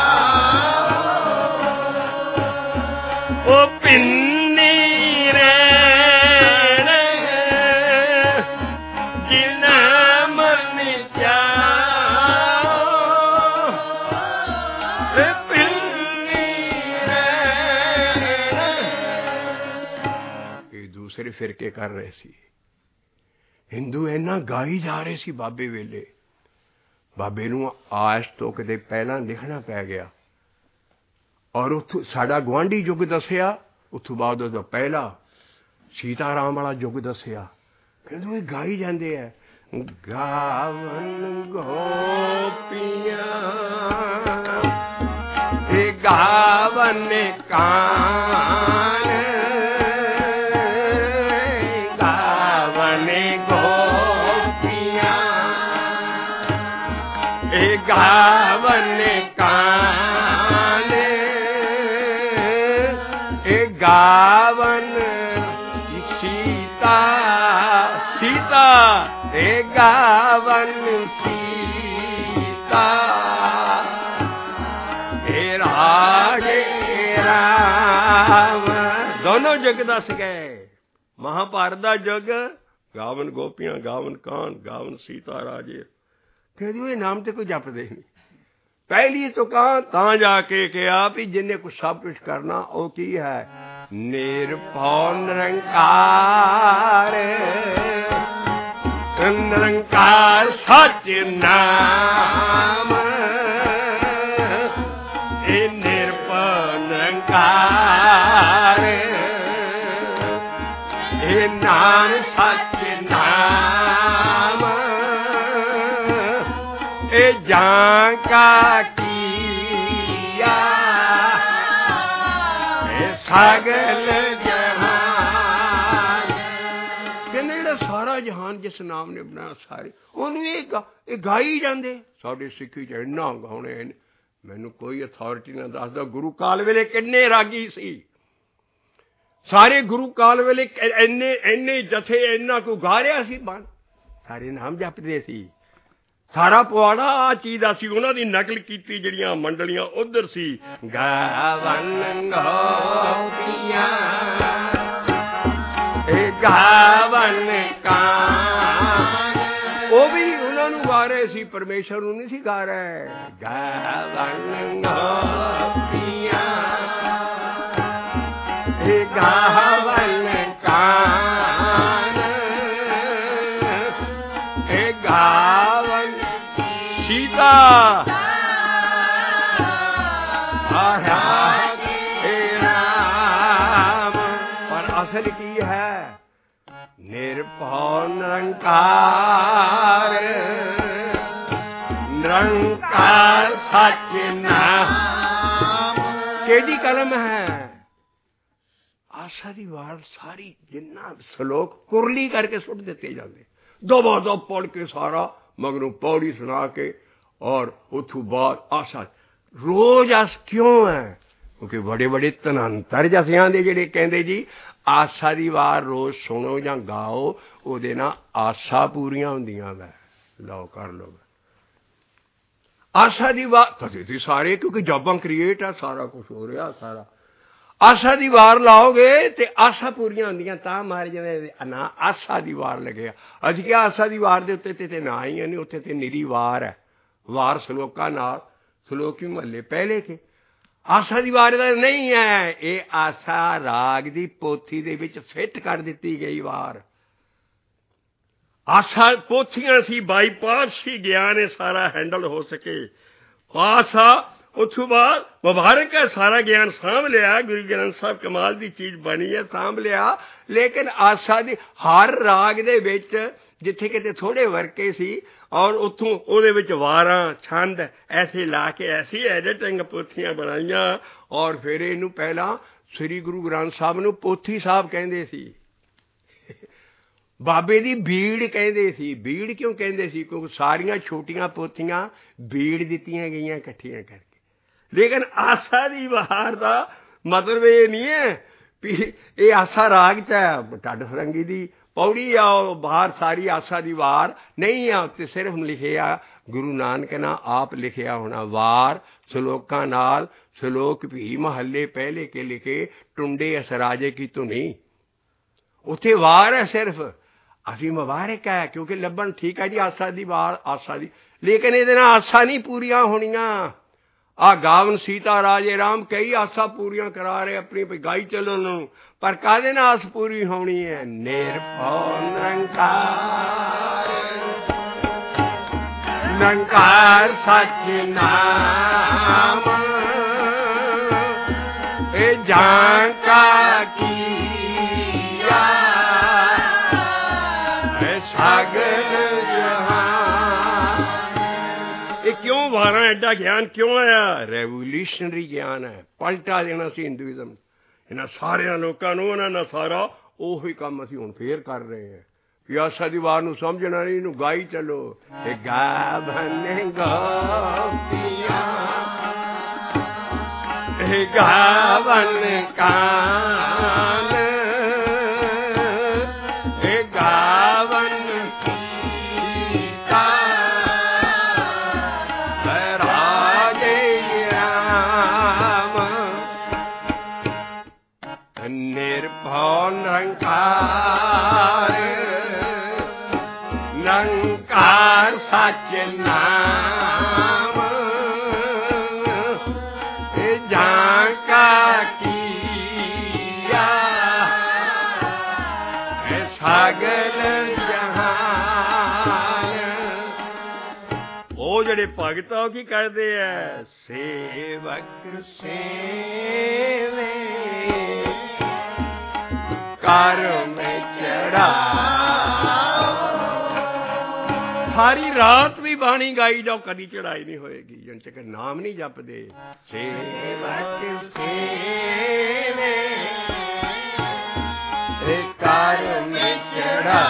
ਉਹ ਪਿੰਨੀ ਰਹਿਣ ਜਿਨਾ ਮਨ ਚਾਹ ਪਿੰਨੀ ਰਹਿਣ। ਇਹ ਦੂਸਰੇ ਫਿਰਕੇ ਕਰ ਰਹੇ ਸੀ, ਹਿੰਦੂ ਇੰਨਾ ਗਾਈ ਜਾ ਰਹੇ ਸੀ ਬਾਬੇ ਵੇਲੇ। ਬਾਬੇ ਨੂੰ ਆਜ ਤੋਂ ਕਿਤੇ ਪਹਿਲਾਂ ਲਿਖਣਾ ਪੈ ਗਿਆ, ਔਰ ਉੱਥੋਂ ਸਾਡਾ ਗੁਆਂਢੀ ਯੁੱਗ ਦੱਸਿਆ, ਉੱਥੋਂ ਬਾਅਦ ਉਹਦਾ ਪਹਿਲਾ ਸੀਤਾਰਾਮ ਵਾਲਾ ਯੁੱਗ ਦੱਸਿਆ। ਕਹਿੰਦੇ ਇਹ ਗਾਈ ਜਾਂਦੇ ਹੈ, ਗਾਵਨ ਗੋਪੀਆਂ ਇਹ ਗਾਵਨ ਕਾਨ ਗਾਵਨ ਗੋਪੀਆਂ ਇਹ ਗਾਵਨ ਕਾਨ ਇਹ ਗਾਵਨ ਸੀਤਾ ਸੀਤਾ ਇਹ ਗਾਵਨ ਸੀਤਾ ਇਹ ਰਾਜੇ ਰਾਮ। ਦੋਨੋਂ ਯੁੱਗ ਦੱਸ ਗਏ, ਮਹਾਭਾਰਤ ਦਾ ਯੁੱਗ ਗਾਵਨ ਗੋਪੀਆਂ ਗਾਵਨ ਕਾਨ ਗਾਵਨ ਸੀਤਾ ਰਾਜੇ। ਕਹਿੰਦੇ ਇਹ ਨਾਮ ਤੇ ਕੋਈ ਜਪਦੇ ਨਹੀਂ। ਪਹਿਲੀ ਤੋਂ ਕਾਂ ਤਾਂ ਜਾ ਕੇ ਕਿਹਾ ਵੀ ਜਿਹਨੇ ਕੁਛ ਸਭ ਕੁਛ ਕਰਨਾ ਉਹ ਕੀ ਹੈ, ਨਿਰਭਉ ਨਿਰੰਕਾਰ ਨਿਰੰਕਾਰ ਸੱਚ ਨਾਮ ਇਹ ਨਿਰਭਉ ਨਿਰੰਕਾਰ ਇਹ ਨਾਮ ਸੱਚ ਨਾਮ ਇਹ ਜਾਂ ਕਾ ਕੀਆ ਇਹ ਸਗਲ ਜਹਾਨ। ਕਹਿੰਦੇ ਜਿਹੜਾ ਸਾਰਾ ਜਹਾਨ ਜਿਸ ਨਾਮ ਨੇ ਬਣਾਇਆ ਸਾਰੇ ਉਹਨੂੰ ਇਹ ਇਹ ਗਾਈ ਜਾਂਦੇ। ਸਾਡੇ ਸਿੱਖੀ ਚ ਇੰਨਾ ਗਾਉਣੇ, ਮੈਨੂੰ ਕੋਈ ਅਥਾਰਟੀ ਨਾ ਦੱਸਦਾ ਗੁਰੂ ਕਾਲ ਵੇਲੇ ਕਿੰਨੇ ਰਾਗੀ ਸੀ। ਸਾਰੇ ਗੁਰੂ ਕਾਲ ਵੇਲੇ ਇੰਨੇ ਇੰਨੇ ਜਥੇ ਇੰਨਾ ਕੋ ਗਾ ਰਿਹਾ ਸੀ, ਬਣ ਸਾਰੇ ਨਾਮ ਜਪਦੇ ਸੀ। ਸਾਰਾ ਪੁਆੜਾ ਆ ਚੀਜ਼ ਦਾ ਸੀ, ਉਹਨਾਂ ਦੀ ਨਕਲ ਕੀਤੀ ਜਿਹੜੀਆਂ ਮੰਡਲੀਆਂ ਉਧਰ ਸੀ। ਗਾਵਨ ਗੋਪੀਆਂ ਇਹ ਗਾਵਨ ਕਾਨ ਉਹ ਵੀ ਉਹਨਾਂ ਨੂੰ ਗਾ ਰਹੇ ਸੀ, ਪਰਮੇਸ਼ਰ ਨੂੰ ਨਹੀਂ ਸੀ ਗਾ ਰਹੇ। ਗਾਵਨ ਗੋਪੀਆਂ ਇਹ ਗਾਵਨ ਕਾਨ ਇਹ ਗਾਵਨ ਸੀਤਾ ਰਾਮ। ਪਰ ਅਸਲ ਕੀ ਹੈ, ਨਿਰਭਉ ਨਿਰੰਕਾਰ ਨਿਰੰਕਾਰ ਸੱਚ ਨਾਮ। ਕਿਹੜੀ ਕਲਮ ਹੈ? ਆਸਾ ਦੀ ਵਾਰ ਸਾਰੀ ਜਿੰਨਾ ਸ਼ਲੋਕ ਕੁਰਲੀ ਕਰਕੇ ਸੁੱਟ ਦਿੱਤੇ ਜਾਂਦੇ, ਦਬਾ ਦਬ ਪੜ੍ਹ ਕੇ ਸਾਰਾ, ਮਗਰੋਂ ਪੌੜੀ ਸੁਣਾ ਕੇ, ਔਰ ਉੱਥੋਂ ਬਾਅਦ ਆਸਾ ਰੋਜ਼ ਆਸ ਕਿਉਂ ਹੈ? ਕਿਉਂਕਿ ਬੜੇ ਬੜੇ ਧਨੰਤਰ ਜਥਿਆਂ ਦੇ ਜਿਹੜੇ ਕਹਿੰਦੇ ਜੀ ਆਸਾ ਦੀ ਵਾਰ ਰੋਜ਼ ਸੁਣੋ ਜਾਂ ਗਾਓ, ਉਹਦੇ ਨਾਲ ਆਸਾ ਪੂਰੀਆਂ ਹੁੰਦੀਆਂ ਵੈ। ਲਓ ਕਰ ਲਓ ਆਸਾ ਦੀ ਵਾਰ ਤੁਸੀਂ ਸਾਰੇ, ਕਿਉਂਕਿ ਜੋਬਾਂ ਕ੍ਰੀਏਟ ਆ, ਸਾਰਾ ਕੁਛ ਹੋ ਰਿਹਾ ਸਾਰਾ। ਆਸਾ ਦੀ ਵਾਰ ਲਾਓਗੇ ਤੇ ਆਸਾ ਪੂਰੀਆਂ ਹੁੰਦੀਆਂ। ਤਾਂ ਮਾਰੇ ਜਿਵੇਂ ਨਾ ਆਸਾ ਦੀ ਵਾਰ ਲੱਗਿਆ, ਅੱਜ ਕਿਹਾ ਆਸਾ ਦੀ ਵਾਰ ਦੇ ਉੱਤੇ ਤੇ ਨਾ ਹੀ ਨਹੀਂ, ਉੱਥੇ ਤੇ ਨਿਰੀ ਵਾਰ ਹੈ। ਵਾਰ ਸਲੋਕਾਂ ਨਾਲ, ਸਲੋਕੀ ਮਹੱਲੇ ਪਹਿਲੇ ਕੇ। ਆਸਾ ਦੀ ਵਾਰ ਦਾ ਨਹੀਂ ਹੈ, ਇਹ ਆਸਾ ਰਾਗ ਦੀ ਪੋਥੀ ਦੇ ਵਿੱਚ ਫਿੱਟ ਕਰ ਦਿੱਤੀ ਗਈ ਵਾਰ। ਆਸਾ ਪੋਥੀਆਂ ਸੀ, ਬਾਈਪਾਸ ਸੀ, ਗਿਆਨ ਇਹ ਸਾਰਾ ਹੈਂਡਲ ਹੋ ਸਕੇ। ਆਸਾ उस बाद मुबारक है सारा ज्ञान सामभ लिया। गुरु ग्रंथ साहब कमाल की चीज बनी है, सामभ लिया। लेकिन आसा दी हर राग दे विच जिथे किते थोड़े वर्के सी और उतों ਉਹਦੇ ਵਿੱਚ ਵਾਰਾਂ ਛੰਦ ऐसे ला के ऐसी एडिटिंग पोथियां बनाईयां। और फिर ਇਹਨੂੰ ਪਹਿਲਾਂ ਸ੍ਰੀ ਗੁਰੂ ਗ੍ਰੰਥ ਸਾਹਿਬ ਨੂੰ ਪੋਥੀ ਸਾਹਿਬ ਕਹਿੰਦੇ ਸੀ। ਬਾਬੇ ਦੀ ਬੀੜ ਕਹਿੰਦੇ ਸੀ। ਬੀੜ ਕਿਉਂ ਕਹਿੰਦੇ ਸੀ? ਕਿਉਂਕਿ ਸਾਰੀਆਂ ਛੋਟੀਆਂ ਪੋਥੀਆਂ ਬੀੜ ਦਿੱਤੀਆਂ ਗਈਆਂ ਇਕੱਠੀਆਂ ਕਰਕੇ। ਲੇਕਿਨ ਆਸਾ ਦੀ ਬਹਾਰ ਦਾ ਮਤਲਬ ਇਹ ਨਹੀਂ ਹੈ ਵੀ ਇਹ ਆਸਾ ਰਾਗ 'ਚ ਹੈ। ਢੱਡ ਫਰੰਗੀ ਦੀ ਪੌੜੀ ਆ ਉਹ ਬਾਹਰ ਸਾਰੀ ਆਸਾ ਦੀ ਵਾਰ ਨਹੀਂ ਆ। ਉੱਤੇ ਸਿਰਫ ਲਿਖਿਆ ਗੁਰੂ ਨਾਨਕ ਨੇ ਆਪ ਲਿਖਿਆ ਹੋਣਾ ਵਾਰ ਸਲੋਕਾਂ ਨਾਲ। ਸਲੋਕ ਵੀ ਮਹੱਲੇ ਪਹਿਲੇ ਕੇ ਲਿਖੇ ਟੁੰਡੇ ਅਸਰਾਜੇ ਕੀ ਧੁਨੀ। ਉੱਥੇ ਵਾਰ ਹੈ ਸਿਰਫ। ਅਸੀਂ ਮੁਬਾਰਕ ਹੈ ਕਿਉਂਕਿ ਲੱਭਣ ਠੀਕ ਹੈ ਜੀ ਆਸਾ ਦੀ ਵਾਰ ਆਸਾ ਦੀ। ਲੇਕਿਨ ਇਹਦੇ ਨਾਲ ਆਸਾ ਨਹੀਂ ਪੂਰੀਆਂ ਹੋਣੀਆਂ। ਆ ਗਾਵਨ ਸੀਤਾ ਰਾਜੇ ਰਾਮ ਕਈ ਆਸਾ ਪੂਰੀਆਂ ਕਰਾ ਰਹੇ ਆਪਣੀ ਵੀ ਗਾਈ ਚਲੋ ਨੂੰ। ਪਰ ਕਾਹਦੇ ਨਾਲ ਆਸ ਪੂਰੀ ਹੋਣੀ ਹੈ? ਨਿਰਭਉ ਨਿਰੰਕਾਰ ਨਿਰੰਕਾਰ ਸੱਚ ਨਾਮ ਇਹ ਜਾਣ ਕਾ ਕੀਆ ਇਹ ਸਾਗਰ ਇਹ ਕਿਉਂ ਵਾਰਾਂ ਐਡਾ ਗਿਆਨ ਕਿਉਂ ਆਇਆ? ਰੈਵੋਲੂਸ਼ਨਰੀ ਗਿਆਨ ਹੈ। ਪਲਟਾ ਦੇਣਾ ਸੀ ਹਿੰਦੂਇਜ਼ਮ। ਇਹਨਾਂ ਸਾਰਿਆਂ ਲੋਕਾਂ ਨੂੰ ਉਹਨਾਂ ਨਾਲ ਸਾਰਾ ਉਹੀ ਕੰਮ ਅਸੀਂ ਹੁਣ ਫੇਰ ਕਰ ਰਹੇ ਹਾਂ ਵੀ ਆਸਾ ਦੀ ਵਾਰ ਨੂੰ ਸਮਝਣਾ ਨਹੀਂ, ਇਹਨੂੰ ਗਾਈ ਚਲੋ। ਇਹ ਗਾਵਨ ਗੋਪੀਆਂ ਇਹ ਗਾਵਨ ਕਾਨ ਇਹ ਗਾਵਨ ਸੀਤਾ ਰਾਜੇ ਰਾਮ ਨਿਰਭਉ ਨਿਰੰਕਾਰ ਨਿਰੰਕਾਰ ਸੱਚ ਨਾਮ ਇਹ ਜਾਣ ਕਾ ਕੀਆ ਇਹ ਸਗਲ ਜਹਾਨ। ਉਹ ਜਿਹੜੇ ਭਗਤ ਆ ਉਹ ਕੀ ਕਰਦੇ ਐ? ਸੇਵਕ ਸੇਵੇ ਕਰ ਮੈਂ ਚੜਾ। ਸਾਰੀ ਰਾਤ ਵੀ ਬਾਣੀ ਗਾਈ ਜਾਓ ਕਦੀ ਚੜਾਈ ਨਹੀਂ ਹੋਏਗੀ ਜਨ ਤੱਕ ਨਾਮ ਨਹੀਂ ਜਪਦੇ। ਸੇਵਕ ਸੇਵੇ ਇਹ ਕਰ ਮੈਂ ਚੜਾ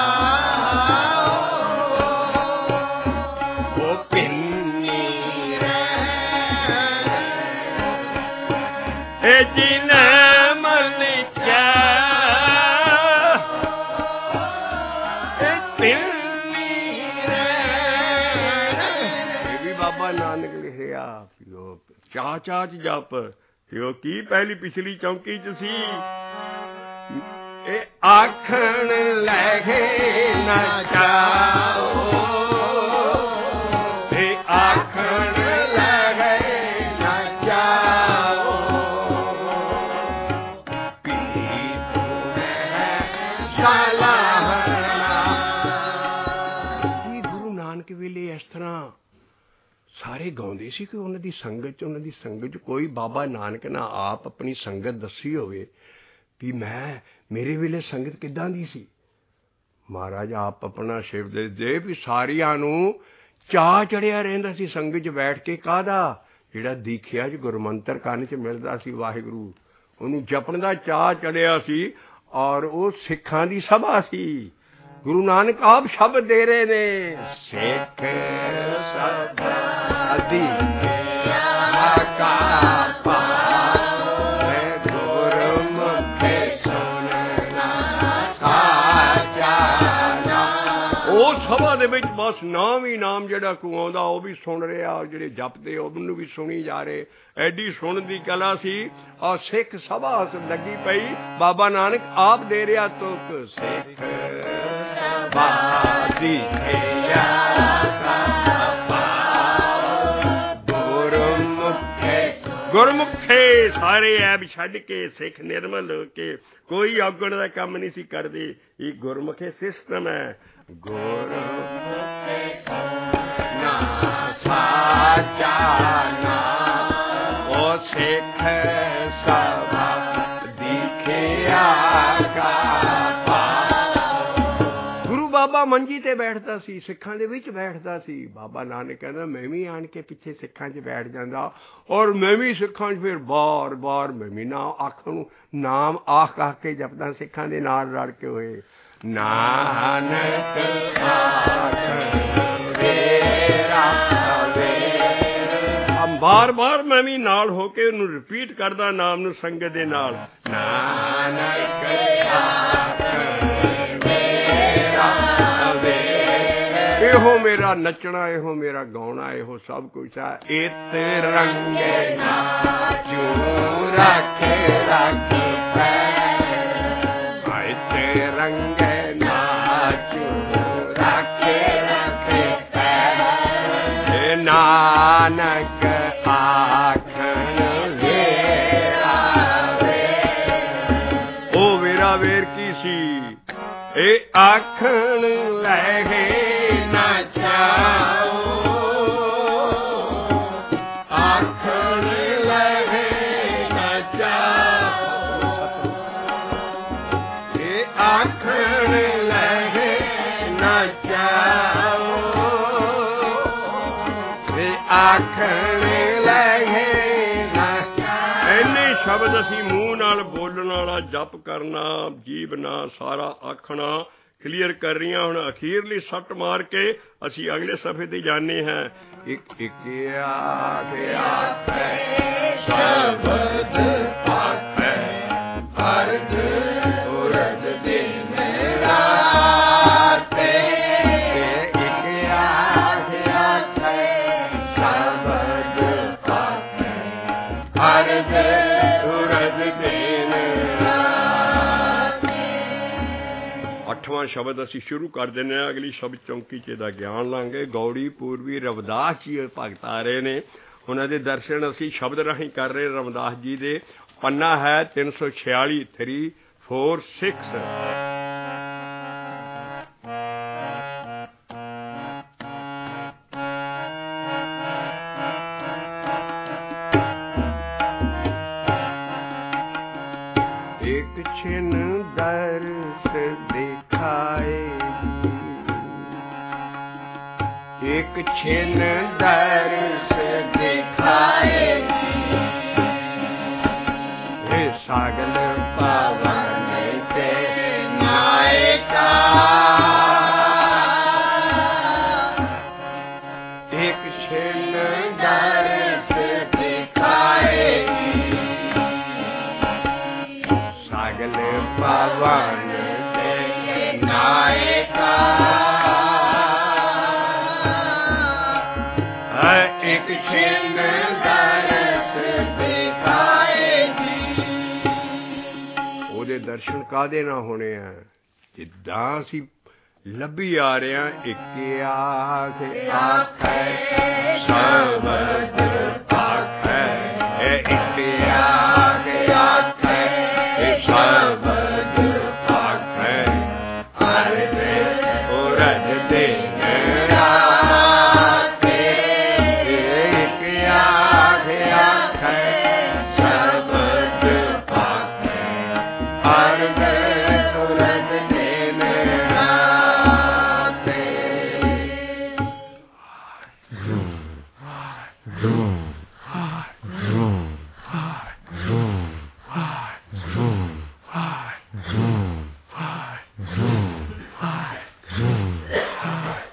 ਉਹ ਪਿੰਨੀ ਰਹਿ ਇਹ ਜਿਨ ਮਲਿਕਾ ਨਾਨਕ ਲਿਖਿਆ ਚਾਹ ਚਾਹ ਚ ਜਪ। ਉਹ ਕੀ ਪਹਿਲੀ ਪਿਛਲੀ ਚੌਂਕੀ ਚ ਸੀ ਇਹ ਆਖਣ ਲੈ ਗਏ ਨਾ ਜਾਓ ਇਹ ਆਖਣ ਲੈ ਗਏ ਨਾ ਜਾਓ ਪੀ ਸਲਾਹਣਾ। ਕੀ ਗੁਰੂ ਨਾਨਕ ਵੇਲੇ ਇਸ ਤਰ੍ਹਾਂ ਸਾਰੇ ਗਾਉਂਦੇ ਸੀ ਕਿ ਉਹਨਾਂ ਦੀ ਸੰਗਤ 'ਚ ਉਹਨਾਂ ਦੀ ਸੰਗਤ 'ਚ ਕੋਈ ਬਾਬਾ ਨਾਨਕ ਨੇ ਆਪ ਆਪਣੀ ਸੰਗਤ ਦੱਸੀ ਹੋਵੇ ਵੀ ਮੈਂ ਮੇਰੇ ਵੇਲੇ ਸੰਗਤ ਕਿੱਦਾਂ ਦੀ ਸੀ? ਮਹਾਰਾਜ ਆਪ ਆਪਣਾ ਸ਼ਿਵ ਦੇ ਦੇ ਵੀ ਸਾਰਿਆਂ ਨੂੰ ਚਾਅ ਚੜਿਆ ਰਹਿੰਦਾ ਸੀ ਸੰਗਤ 'ਚ ਬੈਠ ਕੇ। ਕਾਹਦਾ? ਜਿਹੜਾ ਦੀਖਿਆ 'ਚ ਗੁਰਮੰਤਰ ਕੰਨ 'ਚ ਮਿਲਦਾ ਸੀ ਵਾਹਿਗੁਰੂ ਉਹਨੂੰ ਜਪਣ ਦਾ ਚਾਅ ਚੜਿਆ ਸੀ। ਔਰ ਉਹ ਸਿੱਖਾਂ ਦੀ ਸਭਾ ਸੀ। ਗੁਰੂ ਨਾਨਕ ਆਪ ਸ਼ਬਦ ਦੇ ਰਹੇ ਨੇ ਸਿੱਖ ਸਭਾ ਦੀ ਆਕਾ ਸਭਾ ਦੇ ਵਿੱਚ ਬਸ ਨਾਮ ਹੀ ਨਾਮ ਜਿਹੜਾ ਕੋ ਆਉਂਦਾ ਉਹ ਵੀ ਸੁਣ ਰਿਹਾ ਔਰ ਜਿਹੜੇ ਜਪਦੇ ਉਹਨੂੰ ਵੀ ਸੁਣੀ ਜਾ ਰਹੇ। ਐਡੀ ਸੁਣਨ ਦੀ ਕਲਾ ਸੀ। ਔਰ ਸਿੱਖ ਸਭਾ ਲੱਗੀ ਪਈ। ਬਾਬਾ ਨਾਨਕ ਆਪ ਦੇ ਰਿਹਾ ਤੁਕ ਸਿੱਖ ਸਭਾ ਦੀ ਗੁਰਮੁਖੇ ਸਾਰੇ ਐਬ ਛੱਡ ਕੇ ਸਿੱਖ ਨਿਰਮਲ ਹੋ ਕੇ ਕੋਈ ਔਗਣ ਦਾ ਕੰਮ ਨਹੀਂ ਸੀ ਕਰਦੇ। ਇਹ ਗੁਰਮੁਖੇ ਸਿਸਟਮ ਹੈ। ਗੁਰਮੁਖੇ ਨਾ ਸਾਚਾ ਨਾ ਸਿੱਖ ਸਭਾ ਦਿਖਿਆ ਕਾ ਗੁਰੂ ਬਾਬਾ ਮੰਜੀ ਤੇ ਬੈਠਦਾ ਸੀ, ਸਿੱਖਾਂ ਦੇ ਵਿੱਚ ਬੈਠਦਾ ਸੀ। ਬਾਬਾ ਨਾਨਕ ਕਹਿੰਦਾ ਮੈਂ ਵੀ ਆਣ ਕੇ ਪਿੱਛੇ ਸਿੱਖਾਂ 'ਚ ਬੈਠ ਜਾਂਦਾ, ਔਰ ਮੈਂ ਵੀ ਸਿੱਖਾਂ 'ਚ ਫਿਰ ਬਾਰ ਬਾਰ ਮੈਂ ਵੀ ਨਾ ਆਖਣ ਨੂੰ ਨਾਮ ਆਖ ਆਖ ਕੇ ਜਪਦਾ, ਸਿੱਖਾਂ ਦੇ ਨਾਲ ਰਲ ਕੇ ਹੋਏ ਨਾਨਕ ਬਾਰ ਬਾਰ ਮੈਂ ਵੀ ਨਾਲ ਹੋ ਕੇ ਉਹਨੂੰ ਰਿਪੀਟ ਕਰਦਾ ਨਾਮ ਨੂੰ ਸੰਗਤ ਦੇ ਨਾਲ। ਨਾਨਕ ਇਹੋ ਮੇਰਾ ਨੱਚਣਾ, ਇਹੋ ਮੇਰਾ ਗਾਉਣਾ, ਇਹੋ ਸਭ ਕੁਛ ਆ। ਇਤ ਰੰਗੇ ਨਾਚੂ ਰੱਖ ਰੱਖ ਪੈ, ਇਤ ਰੰਗੇ ਨਾਚੂ ਰੱਖ ਰੱਖ ਪੈ, ਨਾਨਕ ਆਖਣ ਵੇਰਾ ਵੇਰ। ਉਹ ਵੇਰਾ ਵੇਰ ਕੀ ਸੀ? ਇਹ ਆਖਣ ਲੈ ਗਏ ਨਾ ਜਾਓ, ਆਖਣ ਲੈ ਗਏ ਨਾ ਜਾਓ, ਇਹ ਆਖਣ ਲੈ ਗਏ ਨਾ ਜਾਓ, ਇਹ ਆਖਣ ਲੈ ਗਏ ਨਾ। ਇੰਨੇ ਸ਼ਬਦ ਅਸੀਂ ਮੂੰਹ ਨਾਲ ਬੋਲਣ ਵਾਲਾ ਜਪ ਕਰਨਾ, ਜੀਭ ਨਾਲ ਸਾਰਾ ਆਖਣਾ ਕਲੀਅਰ ਕਰ ਰਹੀਆਂ। ਹੁਣ ਅਖੀਰਲੀ ਸੱਟ ਮਾਰ ਕੇ ਅਸੀਂ ਅਗਲੇ ਸਫ਼ੇ ਤੇ ਜਾਂਦੇ ਹਾਂ। ਇੱਕ ਇੱਕ ਆਖੇ ਆਖੇ ਸ਼ਬਦ ਆਖੇ ਅਰਧ ਉਰਧ ਦਿਨ ਰਾਤ, ਇੱਕ ਆਖੇ ਆਖੇ ਸ਼ਬਦ ਆਖੇ ਅਰਧ ਉਰਧ ਦਿਨ ਰਾਤ। ਅੱਠਵਾਂ ਸ਼ਬਦ ਅਸੀਂ ਸ਼ੁਰੂ ਕਰ ਦਿੰਦੇ ਹਾਂ। ਅਗਲੀ ਸ਼ਬਦ ਚੌਂਕੀ 'ਚ ਇਹਦਾ ਗਿਆਨ ਲਾਂਗੇ। ਗੌੜੀ ਪੂਰਬੀ ਰਵਿਦਾਸ ਜੀ ਭਗਤ ਆ ਰਹੇ ਨੇ, ਉਹਨਾਂ ਦੇ ਦਰਸ਼ਨ ਅਸੀਂ ਸ਼ਬਦ ਰਾਹੀਂ ਕਰ ਰਹੇ। ਰਵਿਦਾਸ ਜੀ ਦੇ ਪੰਨਾ ਹੈ ਤਿੰਨ ਸੌ ਛਿਆਲੀ ਥਰੀ ਫੋਰ ਸਿਕਸ। ਇੱਕ ਛਿਨ ਦਰਸ ਦਿਖਾਏ, ਇੱਕ ਛਿਨ ਦਰਸ ਦਿਖਾਏ, ਇਹ ਸਾਗਲ ਪਵਨ ਤੇ ਨਾਇਕਾ, ਇੱਕ ਛਿਨ ਦਰਸ ਦਿਖਾਏ, ਸਾਗਲ ਪਵਨ ਤੇ ਨਾਇਕਾ, ਇੱਕ ਛਿਨ ਦਰਸ ਦਿਖਾਏਗੀ। ਉਹਦੇ ਦਰਸ਼ਨ ਕਾਹਦੇ ਨਾਲ ਹੋਣੇ ਆ? ਜਿੱਦਾਂ ਅਸੀਂ ਲੱਭੀ ਆ ਰਹੇ ਹਾਂ। ਇੱਕ ਆਖੇ ਆਖੇ ਸ਼ਬਦ ਆਖੇ, ਇਹ ਇੱਕ ਆਖੇ ਆਖੇ ਸ਼ਬਦ ਆਖੇ ਅਰਧ ਉਰਧ ਦਿਨ ਰਾਤ, ਇੱਕ ਆਖੇ ਆਖੇ ਸ਼ਬਦ ਆਖੇ ਅਰਧ ਉਰਧ ਦਿਨ ਰਾਤ। Hi.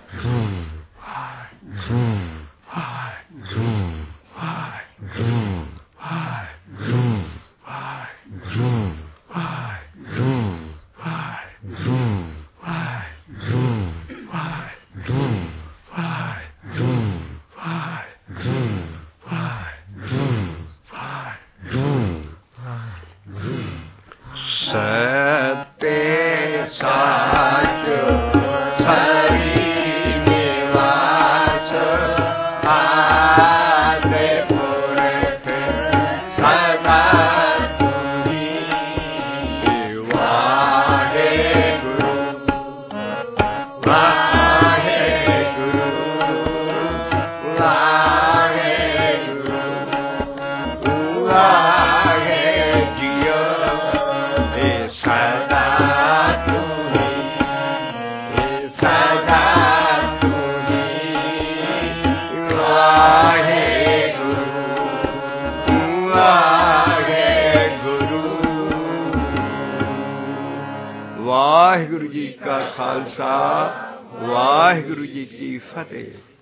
ਖਾਲਸਾ ਵਾਹਿਗੁਰੂ ਜੀ ਕੀ ਫਤਿਹ।